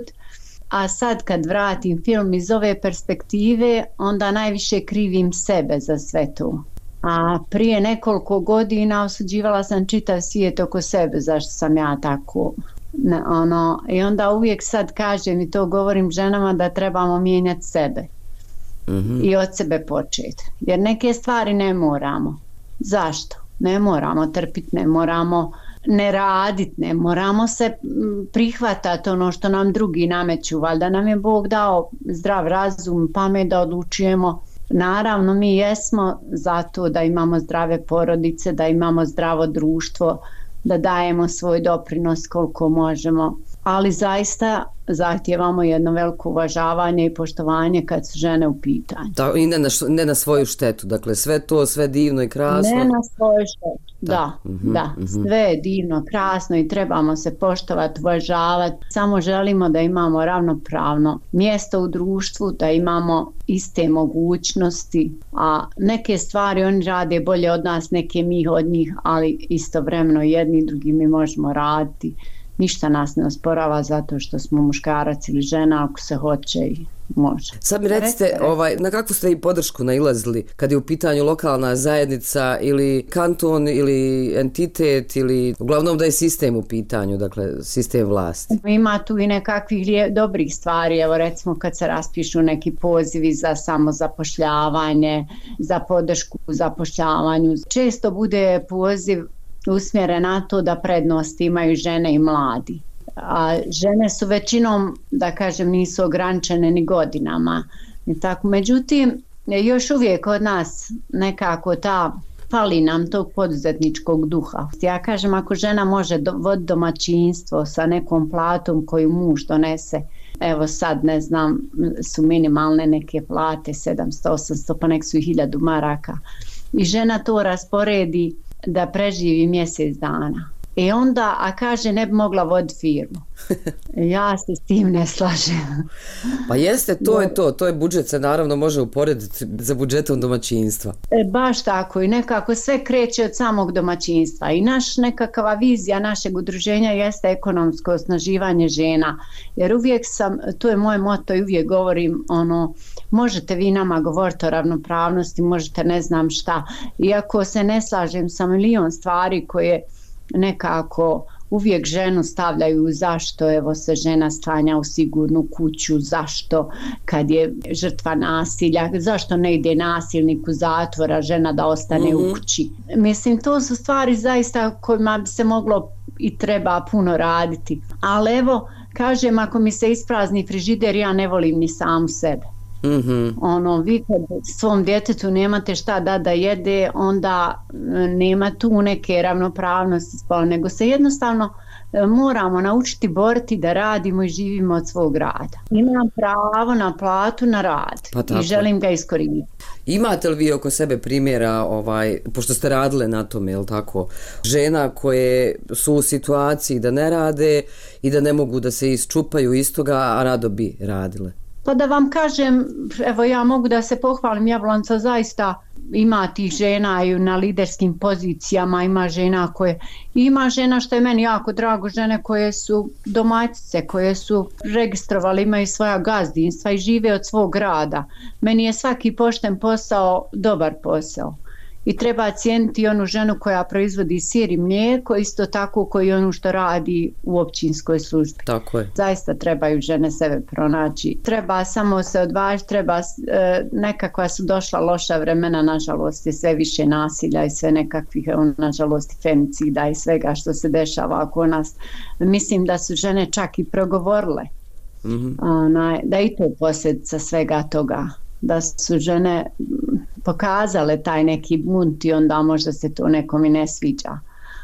a sad kad vratim film iz ove perspektive, onda najviše krivim sebe za sve to. A prije nekoliko godina osuđivala sam čitav svijet oko sebe, zašto sam ja tako... Ne, ono, i onda uvijek sad kažem i to govorim ženama da trebamo mijenjati sebe mm-hmm. i od sebe početi, jer neke stvari ne moramo. Zašto? Ne moramo trpiti, ne moramo ne raditi, ne moramo se prihvatati ono što nam drugi nameću, valjda nam je Bog dao zdrav razum, pamet da odlučujemo. Naravno mi jesmo zato da imamo zdrave porodice, da imamo zdravo društvo, da dajemo svoj doprinos koliko možemo, ali zaista zahtijevamo jedno veliko uvažavanje i poštovanje kad su žene u pitanju. Da, i ne na, ne na svoju štetu, dakle sve to, sve divno i krasno. Ne na svoju štetu, da, da, mm-hmm, da. Mm-hmm. Sve je divno, krasno i trebamo se poštovati, uvažavati. Samo želimo da imamo ravnopravno mjesto u društvu, da imamo iste mogućnosti, a neke stvari oni rade bolje od nas, neke mi od njih, ali istovremeno jedni i drugi mi možemo raditi. Ništa nas ne osporava zato što smo muškarac ili žena, ako se hoće i može. Sad mi recite, ovaj, na kakvu ste i podršku nailazili kad je u pitanju lokalna zajednica ili kanton ili entitet ili uglavnom da je sistem u pitanju, dakle sistem vlasti? Ima tu i nekakvih dobrih stvari, evo recimo kad se raspišu neki pozivi za samozapošljavanje, za podršku u zapošljavanju. Često bude poziv usmjeren na to da prednost imaju žene i mladi. a žene su većinom, da kažem, nisu ograničene ni godinama. I tako, međutim, još uvijek od nas nekako ta, fali nam tog poduzetničkog duha. Ja kažem, ako žena može do, voditi domaćinstvo sa nekom platom koju muž donese, evo sad ne znam, su minimalne neke plate, sedamsto, osamsto, pa nek su i hiljadu maraka. I žena to rasporedi da preživi mjesec dana. I onda, a kaže, ne bi mogla voditi firmu. Ja se s tim ne slažem. Pa jeste, to je to. To je budžet, se naravno može uporediti za budžetom domaćinstva. E, baš tako. I nekako sve kreće od samog domaćinstva. I naš nekakva vizija našeg udruženja jeste ekonomsko osnaživanje žena. Jer uvijek sam, to je moj moto i uvijek govorim, ono, možete vi nama govoriti o ravnopravnosti, možete ne znam šta. Iako se ne slažem sa milion stvari koje nekako uvijek ženu stavljaju zašto evo se žena stanja u sigurnu kuću, zašto kad je žrtva nasilja, zašto ne ide nasilnik u zatvora, žena da ostane mm-hmm. u kući. Mislim, to su stvari zaista kojima bi se moglo i treba puno raditi. Ali evo, kažem, ako mi se isprazni frižider, ja ne volim ni samu sebe. Mm-hmm. Ono, vi kad svom djetetu nemate šta da da jede, onda nema tu neke ravnopravnosti spola, nego se jednostavno moramo naučiti boriti da radimo i živimo od svog rada. Imam pravo na platu na rad pa i želim ga iskoristiti. Imate li vi oko sebe primjera, ovaj, pošto ste radile na tome, jel tako, žena koje su u situaciji da ne rade i da ne mogu da se isčupaju iz toga, a rado bi radile? Pa da vam kažem, evo ja mogu da se pohvalim, Jablanca zaista ima tih žena i na liderskim pozicijama, ima žena koje, ima žena što je meni jako drago, žene koje su domaćice, koje su registrovali, imaju svoja gazdinstva i žive od svog rada. Meni je svaki pošten posao dobar posao. I treba cijeniti onu ženu koja proizvodi sir i mlijeko, isto tako koji onu što radi u općinskoj službi. Tako je. Zaista trebaju žene sebe pronaći. Treba samo se odvažiti, treba, e, nekakva su došla loša vremena, nažalost je sve više nasilja i sve nekakvih, nažalost, femicida i svega što se dešava oko nas. Mislim da su žene čak i progovorile. Mm-hmm. Ona, da i to posljedica svega toga. Da su žene pokazale taj neki bunt i onda možda se to nekom i ne sviđa.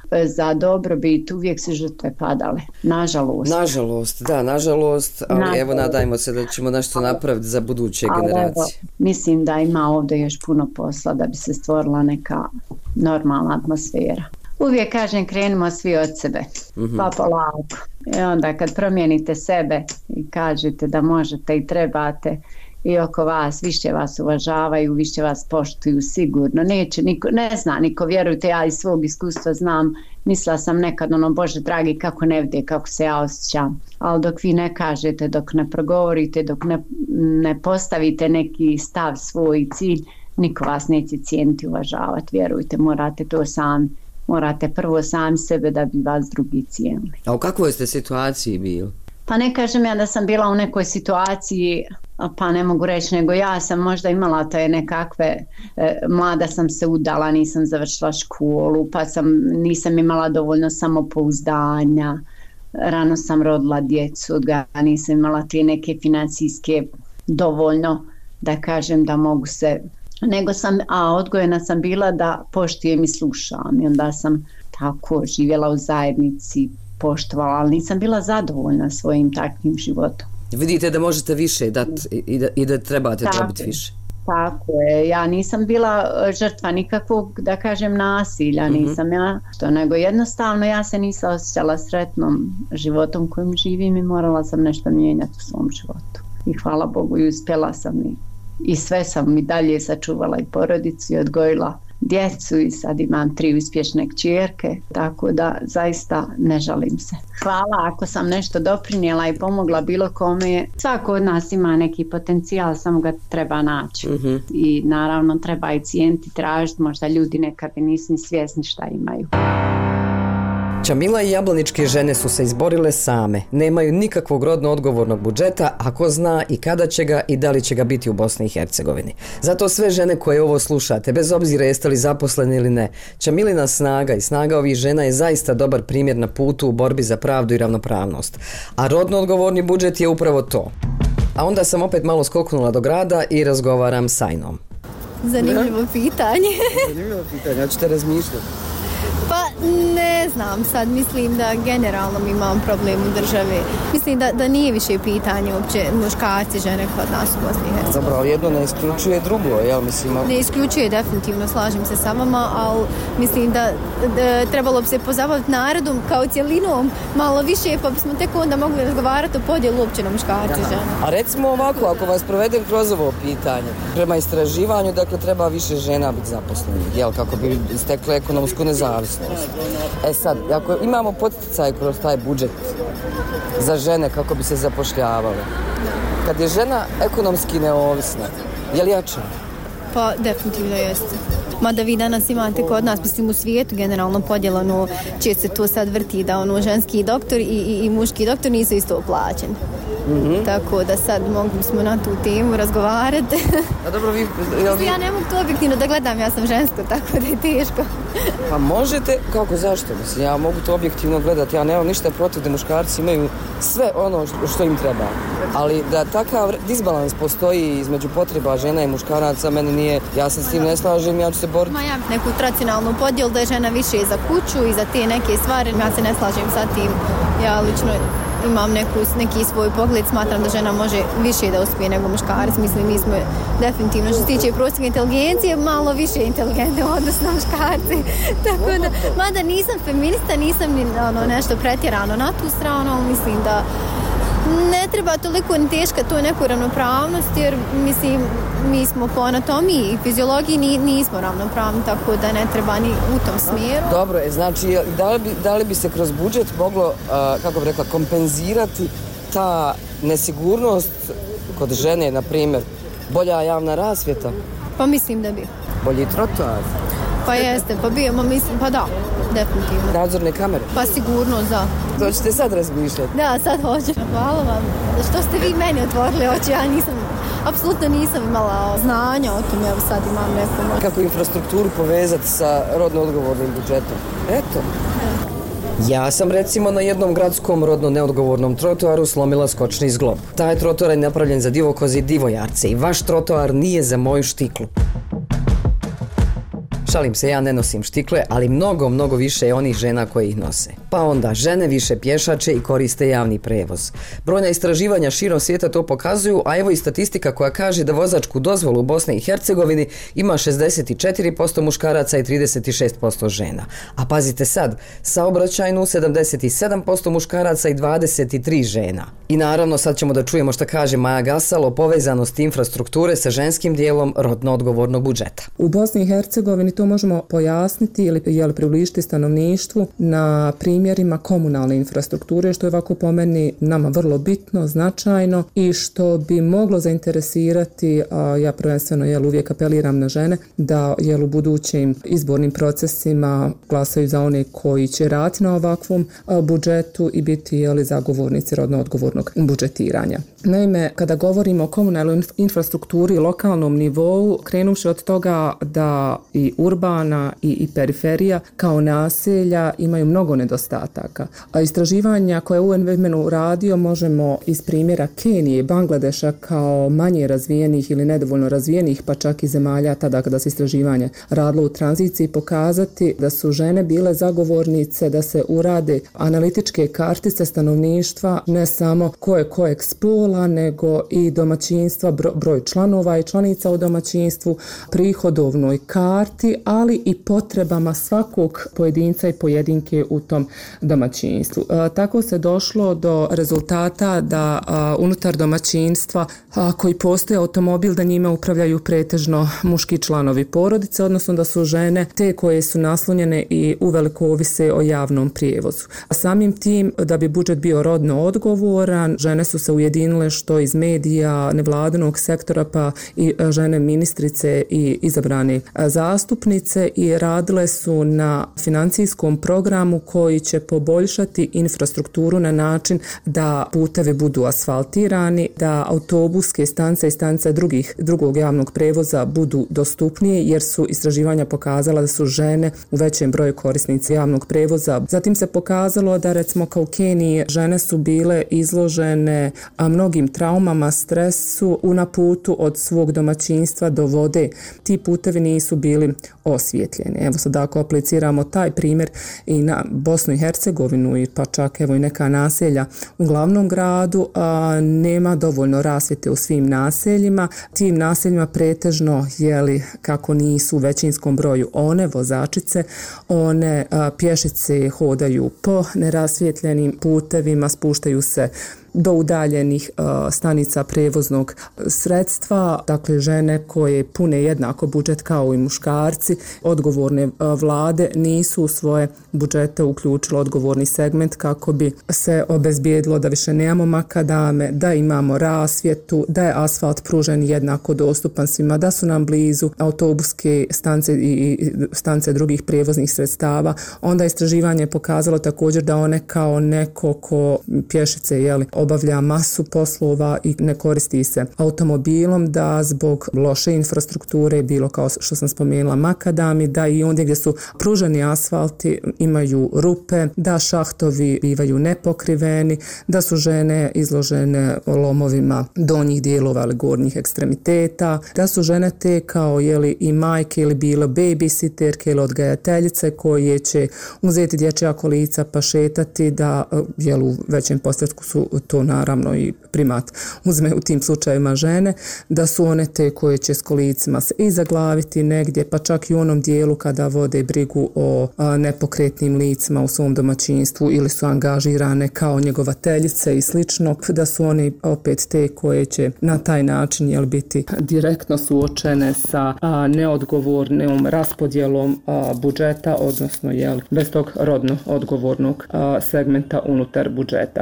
Za dobrobit uvijek su žrtve padale. Nažalost. Nažalost, da, nažalost. Ali nažalost. Evo nadajmo se da ćemo nešto napraviti za buduće ali generacije. Evo, mislim da ima ovdje još puno posla da bi se stvorila neka normalna atmosfera. Uvijek kažem, krenimo svi od sebe. Mm-hmm. Pa polako. I onda kad promijenite sebe i kažete da možete i trebate, i oko vas, više vas uvažavaju, više vas poštuju sigurno. Neće niko, ne zna niko, vjerujte, ja iz svog iskustva znam, mislila sam nekad ono, Bože dragi, kako ne vide, kako se ja osjećam. Ali dok vi ne kažete, dok ne progovorite, dok ne, ne postavite neki stav, svoj cilj, niko vas neće cijeniti, uvažavati. Vjerujte, morate to sami. Morate prvo sami sebe da bi vas drugi cijenili. A u kakvoj ste situaciji bili? Pa ne kažem ja da sam bila u nekoj situaciji, pa ne mogu reći, nego ja sam možda imala te nekakve, e, mlada sam se udala, nisam završila školu, pa sam, nisam imala dovoljno samopouzdanja, rano sam rodila djecu, da nisam imala te neke financijske dovoljno, da kažem da mogu se, nego sam, a odgojena sam bila da poštujem i slušam i onda sam tako živjela u zajednici, poštovala, ali nisam bila zadovoljna svojim takvim životom. Vidite da možete više dati i da, i da trebate tako dobiti više. Tako je, ja nisam bila žrtva nikakvog, da kažem, nasilja, mm-hmm. nisam ja što, nego jednostavno ja se nisam osjećala sretnom životom kojim živim i morala sam nešto mijenjati u svom životu. I hvala Bogu i uspjela sam i, i sve sam i dalje sačuvala i porodicu i odgojila djecu i sad imam tri uspješne kćerke, tako da zaista ne žalim se. Hvala ako sam nešto doprinijela i pomogla bilo kome. Svako od nas ima neki potencijal, samo ga treba naći. Mm-hmm. I naravno treba i cijeniti, tražiti, možda ljudi nekad nisu ni svjesni šta imaju. Čamila i jablaničke žene su se izborile same. Nemaju nikakvog rodno odgovornog budžeta, a ko zna i kada će ga i da li će ga biti u Bosni i Hercegovini. Zato sve žene koje ovo slušate, bez obzira jeste li zaposleni ili ne, Čamilina snaga i snaga ovih žena je zaista dobar primjer na putu u borbi za pravdu i ravnopravnost. A rodno odgovorni budžet je upravo to. A onda sam opet malo skoknula do grada i razgovaram s Ajnom. Zanimljivo pitanje. Zanimljivo pitanje, hoćete razmišljati? Pa ne znam, sad mislim da generalno mi imam problem u državi. Mislim da, da nije više pitanje uopće muškarci, žene kod nas u Bosni i Hercegovini. Dobro, ali jedno ne isključuje drugo, jel mislim? Ali... Ne isključuje, definitivno, slažem se sa vama, ali mislim da, da trebalo bi se pozabaviti narodom kao cjelinom malo više, pa bismo tek onda mogli razgovarati o podjelu uopće na muškarci i žene. A recimo ovako, ako vas provedem kroz ovo pitanje, prema istraživanju, dakle, treba više žena biti zaposlenih, jel, kako bi stekle ekonomsku nezavisnost. E sad, ako imamo poticaj kroz taj budžet za žene kako bi se zapošljavale, kad je žena ekonomski neovisna, je li jača? Pa definitivno jeste. Mada vi danas imate kod nas, mislim u svijetu generalno podjelano, često se to sad vrti da ono ženski doktor i, i, i muški doktor nisu isto plaćeni. Mm-hmm. Tako da sad mogli smo na tu temu razgovarati. A dobro, vi, jel vi... Ja ne mogu to objektivno da gledam, ja sam žensko, tako da je teško. Pa možete, kako, zašto? Mislim, ja mogu to objektivno gledati, ja nemam ništa protiv da muškarci imaju sve ono što im treba. Ali da takav disbalans postoji između potreba žena i muškaraca, meni nije, ja se s tim ne slažem, ja ću se boriti. Ma ja neku tradicionalnu podjelu da je žena više za kuću i za te neke stvari, ja se ne slažem sa tim, ja lično imam neku, neki svoj pogled, smatram da žena može više da uspije nego muškarac. Mislim, mi smo definitivno, što se tiče prosječne inteligencije, malo više inteligentne odnosno muškarci. Tako da, mada nisam feminista, nisam ni ono, nešto pretjerano na tu stranu, ali mislim da ne treba toliko ni teška to neku ravnopravnost, jer mislim, mi smo po anatomiji i fiziologiji ni, nismo ravnopravni, tako da ne treba ni u tom smjeru. Dobro, znači, da li bi, da li bi se kroz budžet moglo, uh, kako bi rekla, kompenzirati ta nesigurnost kod žene, na primjer, bolja javna rasvjeta? Pa mislim da bi. Bolji trotoar? Pa jeste, pa bi, ma mislim, pa da, definitivno. Nadzorne kamere? Pa sigurno, da. To ćete sad razmišljati? Da, sad hoću. Hvala vam. Što ste vi meni otvorili oči, ja nisam, apsolutno nisam imala znanja o tom, evo sad imam neku. Kako infrastrukturu povezati sa rodno odgovornim budžetom? Eto. Ja sam recimo na jednom gradskom rodno neodgovornom trotoaru slomila skočni zglob. Taj trotoar je napravljen za divokoze i divojarce i vaš trotoar nije za moju štiklu. Šalim se, ja ne nosim štikle, ali mnogo, mnogo više je onih žena koje ih nose. Pa onda, žene više pješače i koriste javni prevoz. Brojna istraživanja širom svijeta to pokazuju, a evo i statistika koja kaže da vozačku dozvolu u Bosni i Hercegovini ima šezdeset četiri posto muškaraca i trideset šest posto žena. A pazite sad, saobraćajnu sedamdeset sedam posto muškaraca i dvadeset tri žena. I naravno, sad ćemo da čujemo šta kaže Maja Gasal o povezanosti infrastrukture sa ženskim dijelom rodno odgovornog budžeta. U Bosni i Hercegovini to možemo pojasniti ili, ili približiti stanovništvu na primjerima komunalne infrastrukture, što je ovako po meni nama vrlo bitno, značajno i što bi moglo zainteresirati, a ja prvenstveno jel, uvijek apeliram na žene, da jel, u budućim izbornim procesima glasaju za one koji će raditi na ovakvom a, budžetu i biti jel, zagovornici rodno odgovornog budžetiranja. Naime, kada govorimo o komunalnoj infrastrukturi i lokalnom nivou, krenuvši od toga da i urbana i, i periferija kao naselja imaju mnogo nedostataka. A istraživanja koje U N V radio možemo iz primjera Kenije i Bangladeša kao manje razvijenih ili nedovoljno razvijenih, pa čak i zemalja tada kada se istraživanje radilo u tranziciji, pokazati da su žene bile zagovornice da se urade analitičke kartice stanovništva, ne samo ko je kojeg spola, nego i domaćinstva, broj članova i članica u domaćinstvu, prihodovnoj karti, ali i potrebama svakog pojedinca i pojedinke u tom domaćinstvu. E, tako se došlo do rezultata da a, unutar domaćinstva a, koji postoje automobil, da njime upravljaju pretežno muški članovi porodice, odnosno da su žene te koje su naslonjene i uveliko ovise o javnom prijevozu. A samim tim, da bi budžet bio rodno odgovoran, žene su se ujedinile krenule što iz medija, nevladinog sektora pa i žene ministrice i izabrane zastupnice i radile su na financijskom programu koji će poboljšati infrastrukturu na način da putevi budu asfaltirani, da autobuske stanice i stanice drugih, drugog javnog prevoza budu dostupnije jer su istraživanja pokazala da su žene u većem broju korisnici javnog prevoza. Zatim se pokazalo da recimo kao u Keniji žene su bile izložene a mnogim traumama, stresu na putu od svog domaćinstva do vode. Ti putevi nisu bili osvjetljeni. Evo sad ako apliciramo taj primjer i na Bosnu i Hercegovinu i pa čak evo i neka naselja u glavnom gradu, a, nema dovoljno rasvjete u svim naseljima. Tim naseljima pretežno jeli kako nisu u većinskom broju one vozačice, one a, pješice hodaju po nerasvjetljenim putevima, spuštaju se do udaljenih uh, stanica prevoznog sredstva, dakle žene koje pune jednako budžet kao i muškarci, odgovorne uh, vlade nisu u svoje budžete uključile odgovorni segment kako bi se obezbijedilo da više nemamo makadame, da imamo rasvjetu, da je asfalt pružen jednako dostupan svima, da su nam blizu autobuske stanice i stanice drugih prevoznih sredstava. Onda istraživanje je pokazalo također da one kao neko ko pješice jeli, obavlja masu poslova i ne koristi se automobilom, da zbog loše infrastrukture, bilo kao što sam spomenula makadami, da i ondje gdje su pruženi asfalti imaju rupe, da šahtovi bivaju nepokriveni, da su žene izložene lomovima donjih dijelova ili gornjih ekstremiteta, da su žene te kao jeli i majke ili bilo babysitterke ili odgajateljice koje će uzeti dječja kolica pa šetati, da jel u većem postotku su to naravno i primat uzme u tim slučajevima žene, da su one te koje će s kolicima se i zaglaviti negdje, pa čak i u onom dijelu kada vode brigu o a, nepokretnim licima u svom domaćinstvu ili su angažirane kao njegovateljice i slično, da su one opet te koje će na taj način jel, biti direktno suočene sa a, neodgovornom raspodjelom a, budžeta, odnosno jel, bez tog rodno odgovornog a, segmenta unutar budžeta.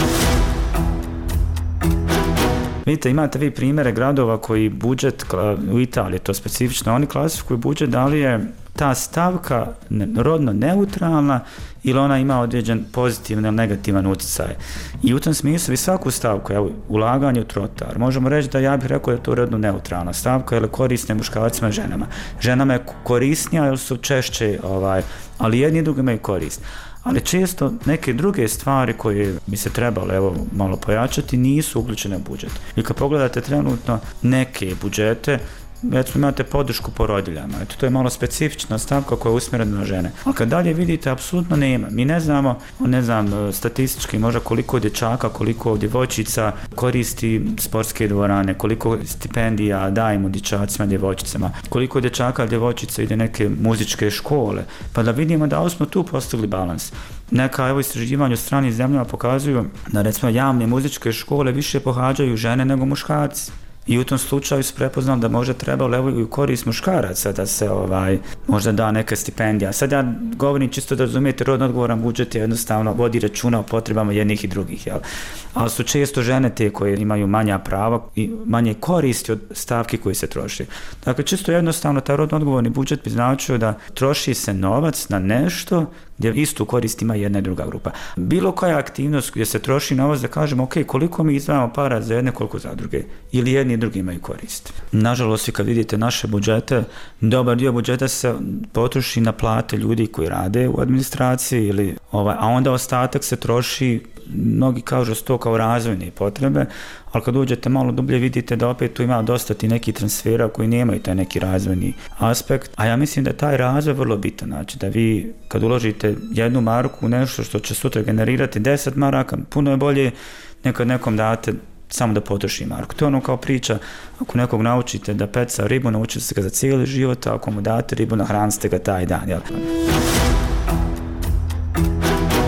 Vidite, imate vi primjere gradova koji budžet, u Italiji to specifično, oni klasifikuju budžet da li je ta stavka rodno neutralna ili ona ima određen pozitivan ili negativan utjecaj. I u tom smislu i svaku stavku, evo, ulaganje u trotoar, možemo reći da ja bih rekao da je to rodno neutralna stavka ili korisne muškarcima i ženama. Ženama je korisnija jer su češće, ovaj, ali jedni i drugi imaju korist. Ali često neke druge stvari koje bi se trebalo evo, malo pojačati nisu uključene u budžet. I kad pogledate trenutno neke budžete, recimo imate podršku porodiljama, eto to je malo specifična stavka koja je usmjerena na žene. Ali kad dalje vidite, apsolutno nema. Mi ne znamo, ne znam, statistički možda koliko dječaka, koliko djevojčica koristi sportske dvorane, koliko stipendija dajemo dječacima i djevojčicama, koliko dječaka i djevojčica ide neke muzičke škole, pa da vidimo da li smo tu postigli balans. Neka evo istraživanja u stranim zemljama pokazuju da recimo javne muzičke škole više pohađaju žene nego muškarci. I u tom slučaju su prepoznali da možda trebalo evo i u korist muškaraca da se ovaj, možda da neka stipendija. Sad ja govorim čisto da razumijete, rodno odgovoran budžet je jednostavno vodi računa o potrebama jednih i drugih. Jel? Ali su često žene te koje imaju manja prava i manje koristi od stavki koji se troši. Dakle, čisto jednostavno taj rodno odgovorni budžet bi značio da troši se novac na nešto gdje istu korist ima jedna i druga grupa. Bilo koja aktivnost gdje se troši novac da kažemo ok, koliko mi izdvajamo para za jedne, koliko za druge. Ili jedni i drugi imaju korist. Nažalost, kad vidite naše budžete, dobar dio budžeta se potroši na plate ljudi koji rade u administraciji, ili, ovaj, a onda ostatak se troši, mnogi kažu to kao razvojne potrebe, ali kad uđete malo dublje vidite da opet tu ima dosta ti neki transfera koji nemaju taj neki razvojni aspekt, a ja mislim da je taj razvoj vrlo bitan, znači da vi kad uložite jednu marku u nešto što će sutra generirati deset maraka, puno je bolje nekad nekom date samo da potroši marku. To je ono kao priča, ako nekog naučite da peca ribu, naučite se ga za cijeli život, a ako mu date ribu, nahranite ga taj dan, jel?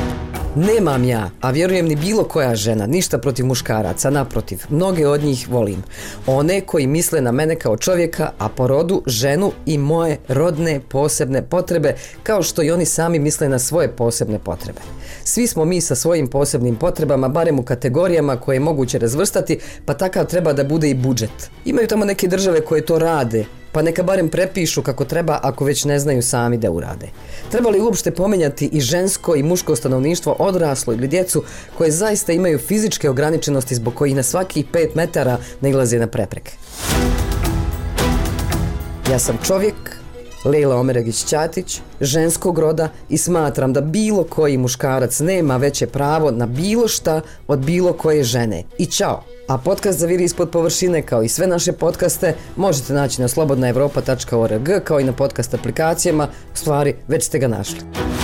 Nemam ja, a vjerujem ni bilo koja žena, ništa protiv muškaraca, naprotiv, mnoge od njih volim. One koji misle na mene kao čovjeka, a po rodu ženu i moje rodne posebne potrebe, kao što i oni sami misle na svoje posebne potrebe. Svi smo mi sa svojim posebnim potrebama, barem u kategorijama koje je moguće razvrstati, pa takav treba da bude i budžet. Imaju tamo neke države koje to rade, pa neka barem prepišu kako treba ako već ne znaju sami da urade. Treba li uopšte pomenjati i žensko i muško stanovništvo, odraslo ili djecu koje zaista imaju fizičke ograničenosti zbog kojih na svakih pet metara nailaze na prepreke? Ja sam čovjek, Lejla Omeregić-Ćatić, ženskog roda i smatram da bilo koji muškarac nema veće pravo na bilo šta od bilo koje žene. I čao! A podcast Zaviri ispod površine, kao i sve naše podcaste, možete naći na slobodna evropa tačka org, kao i na podcast aplikacijama. U stvari, već ste ga našli.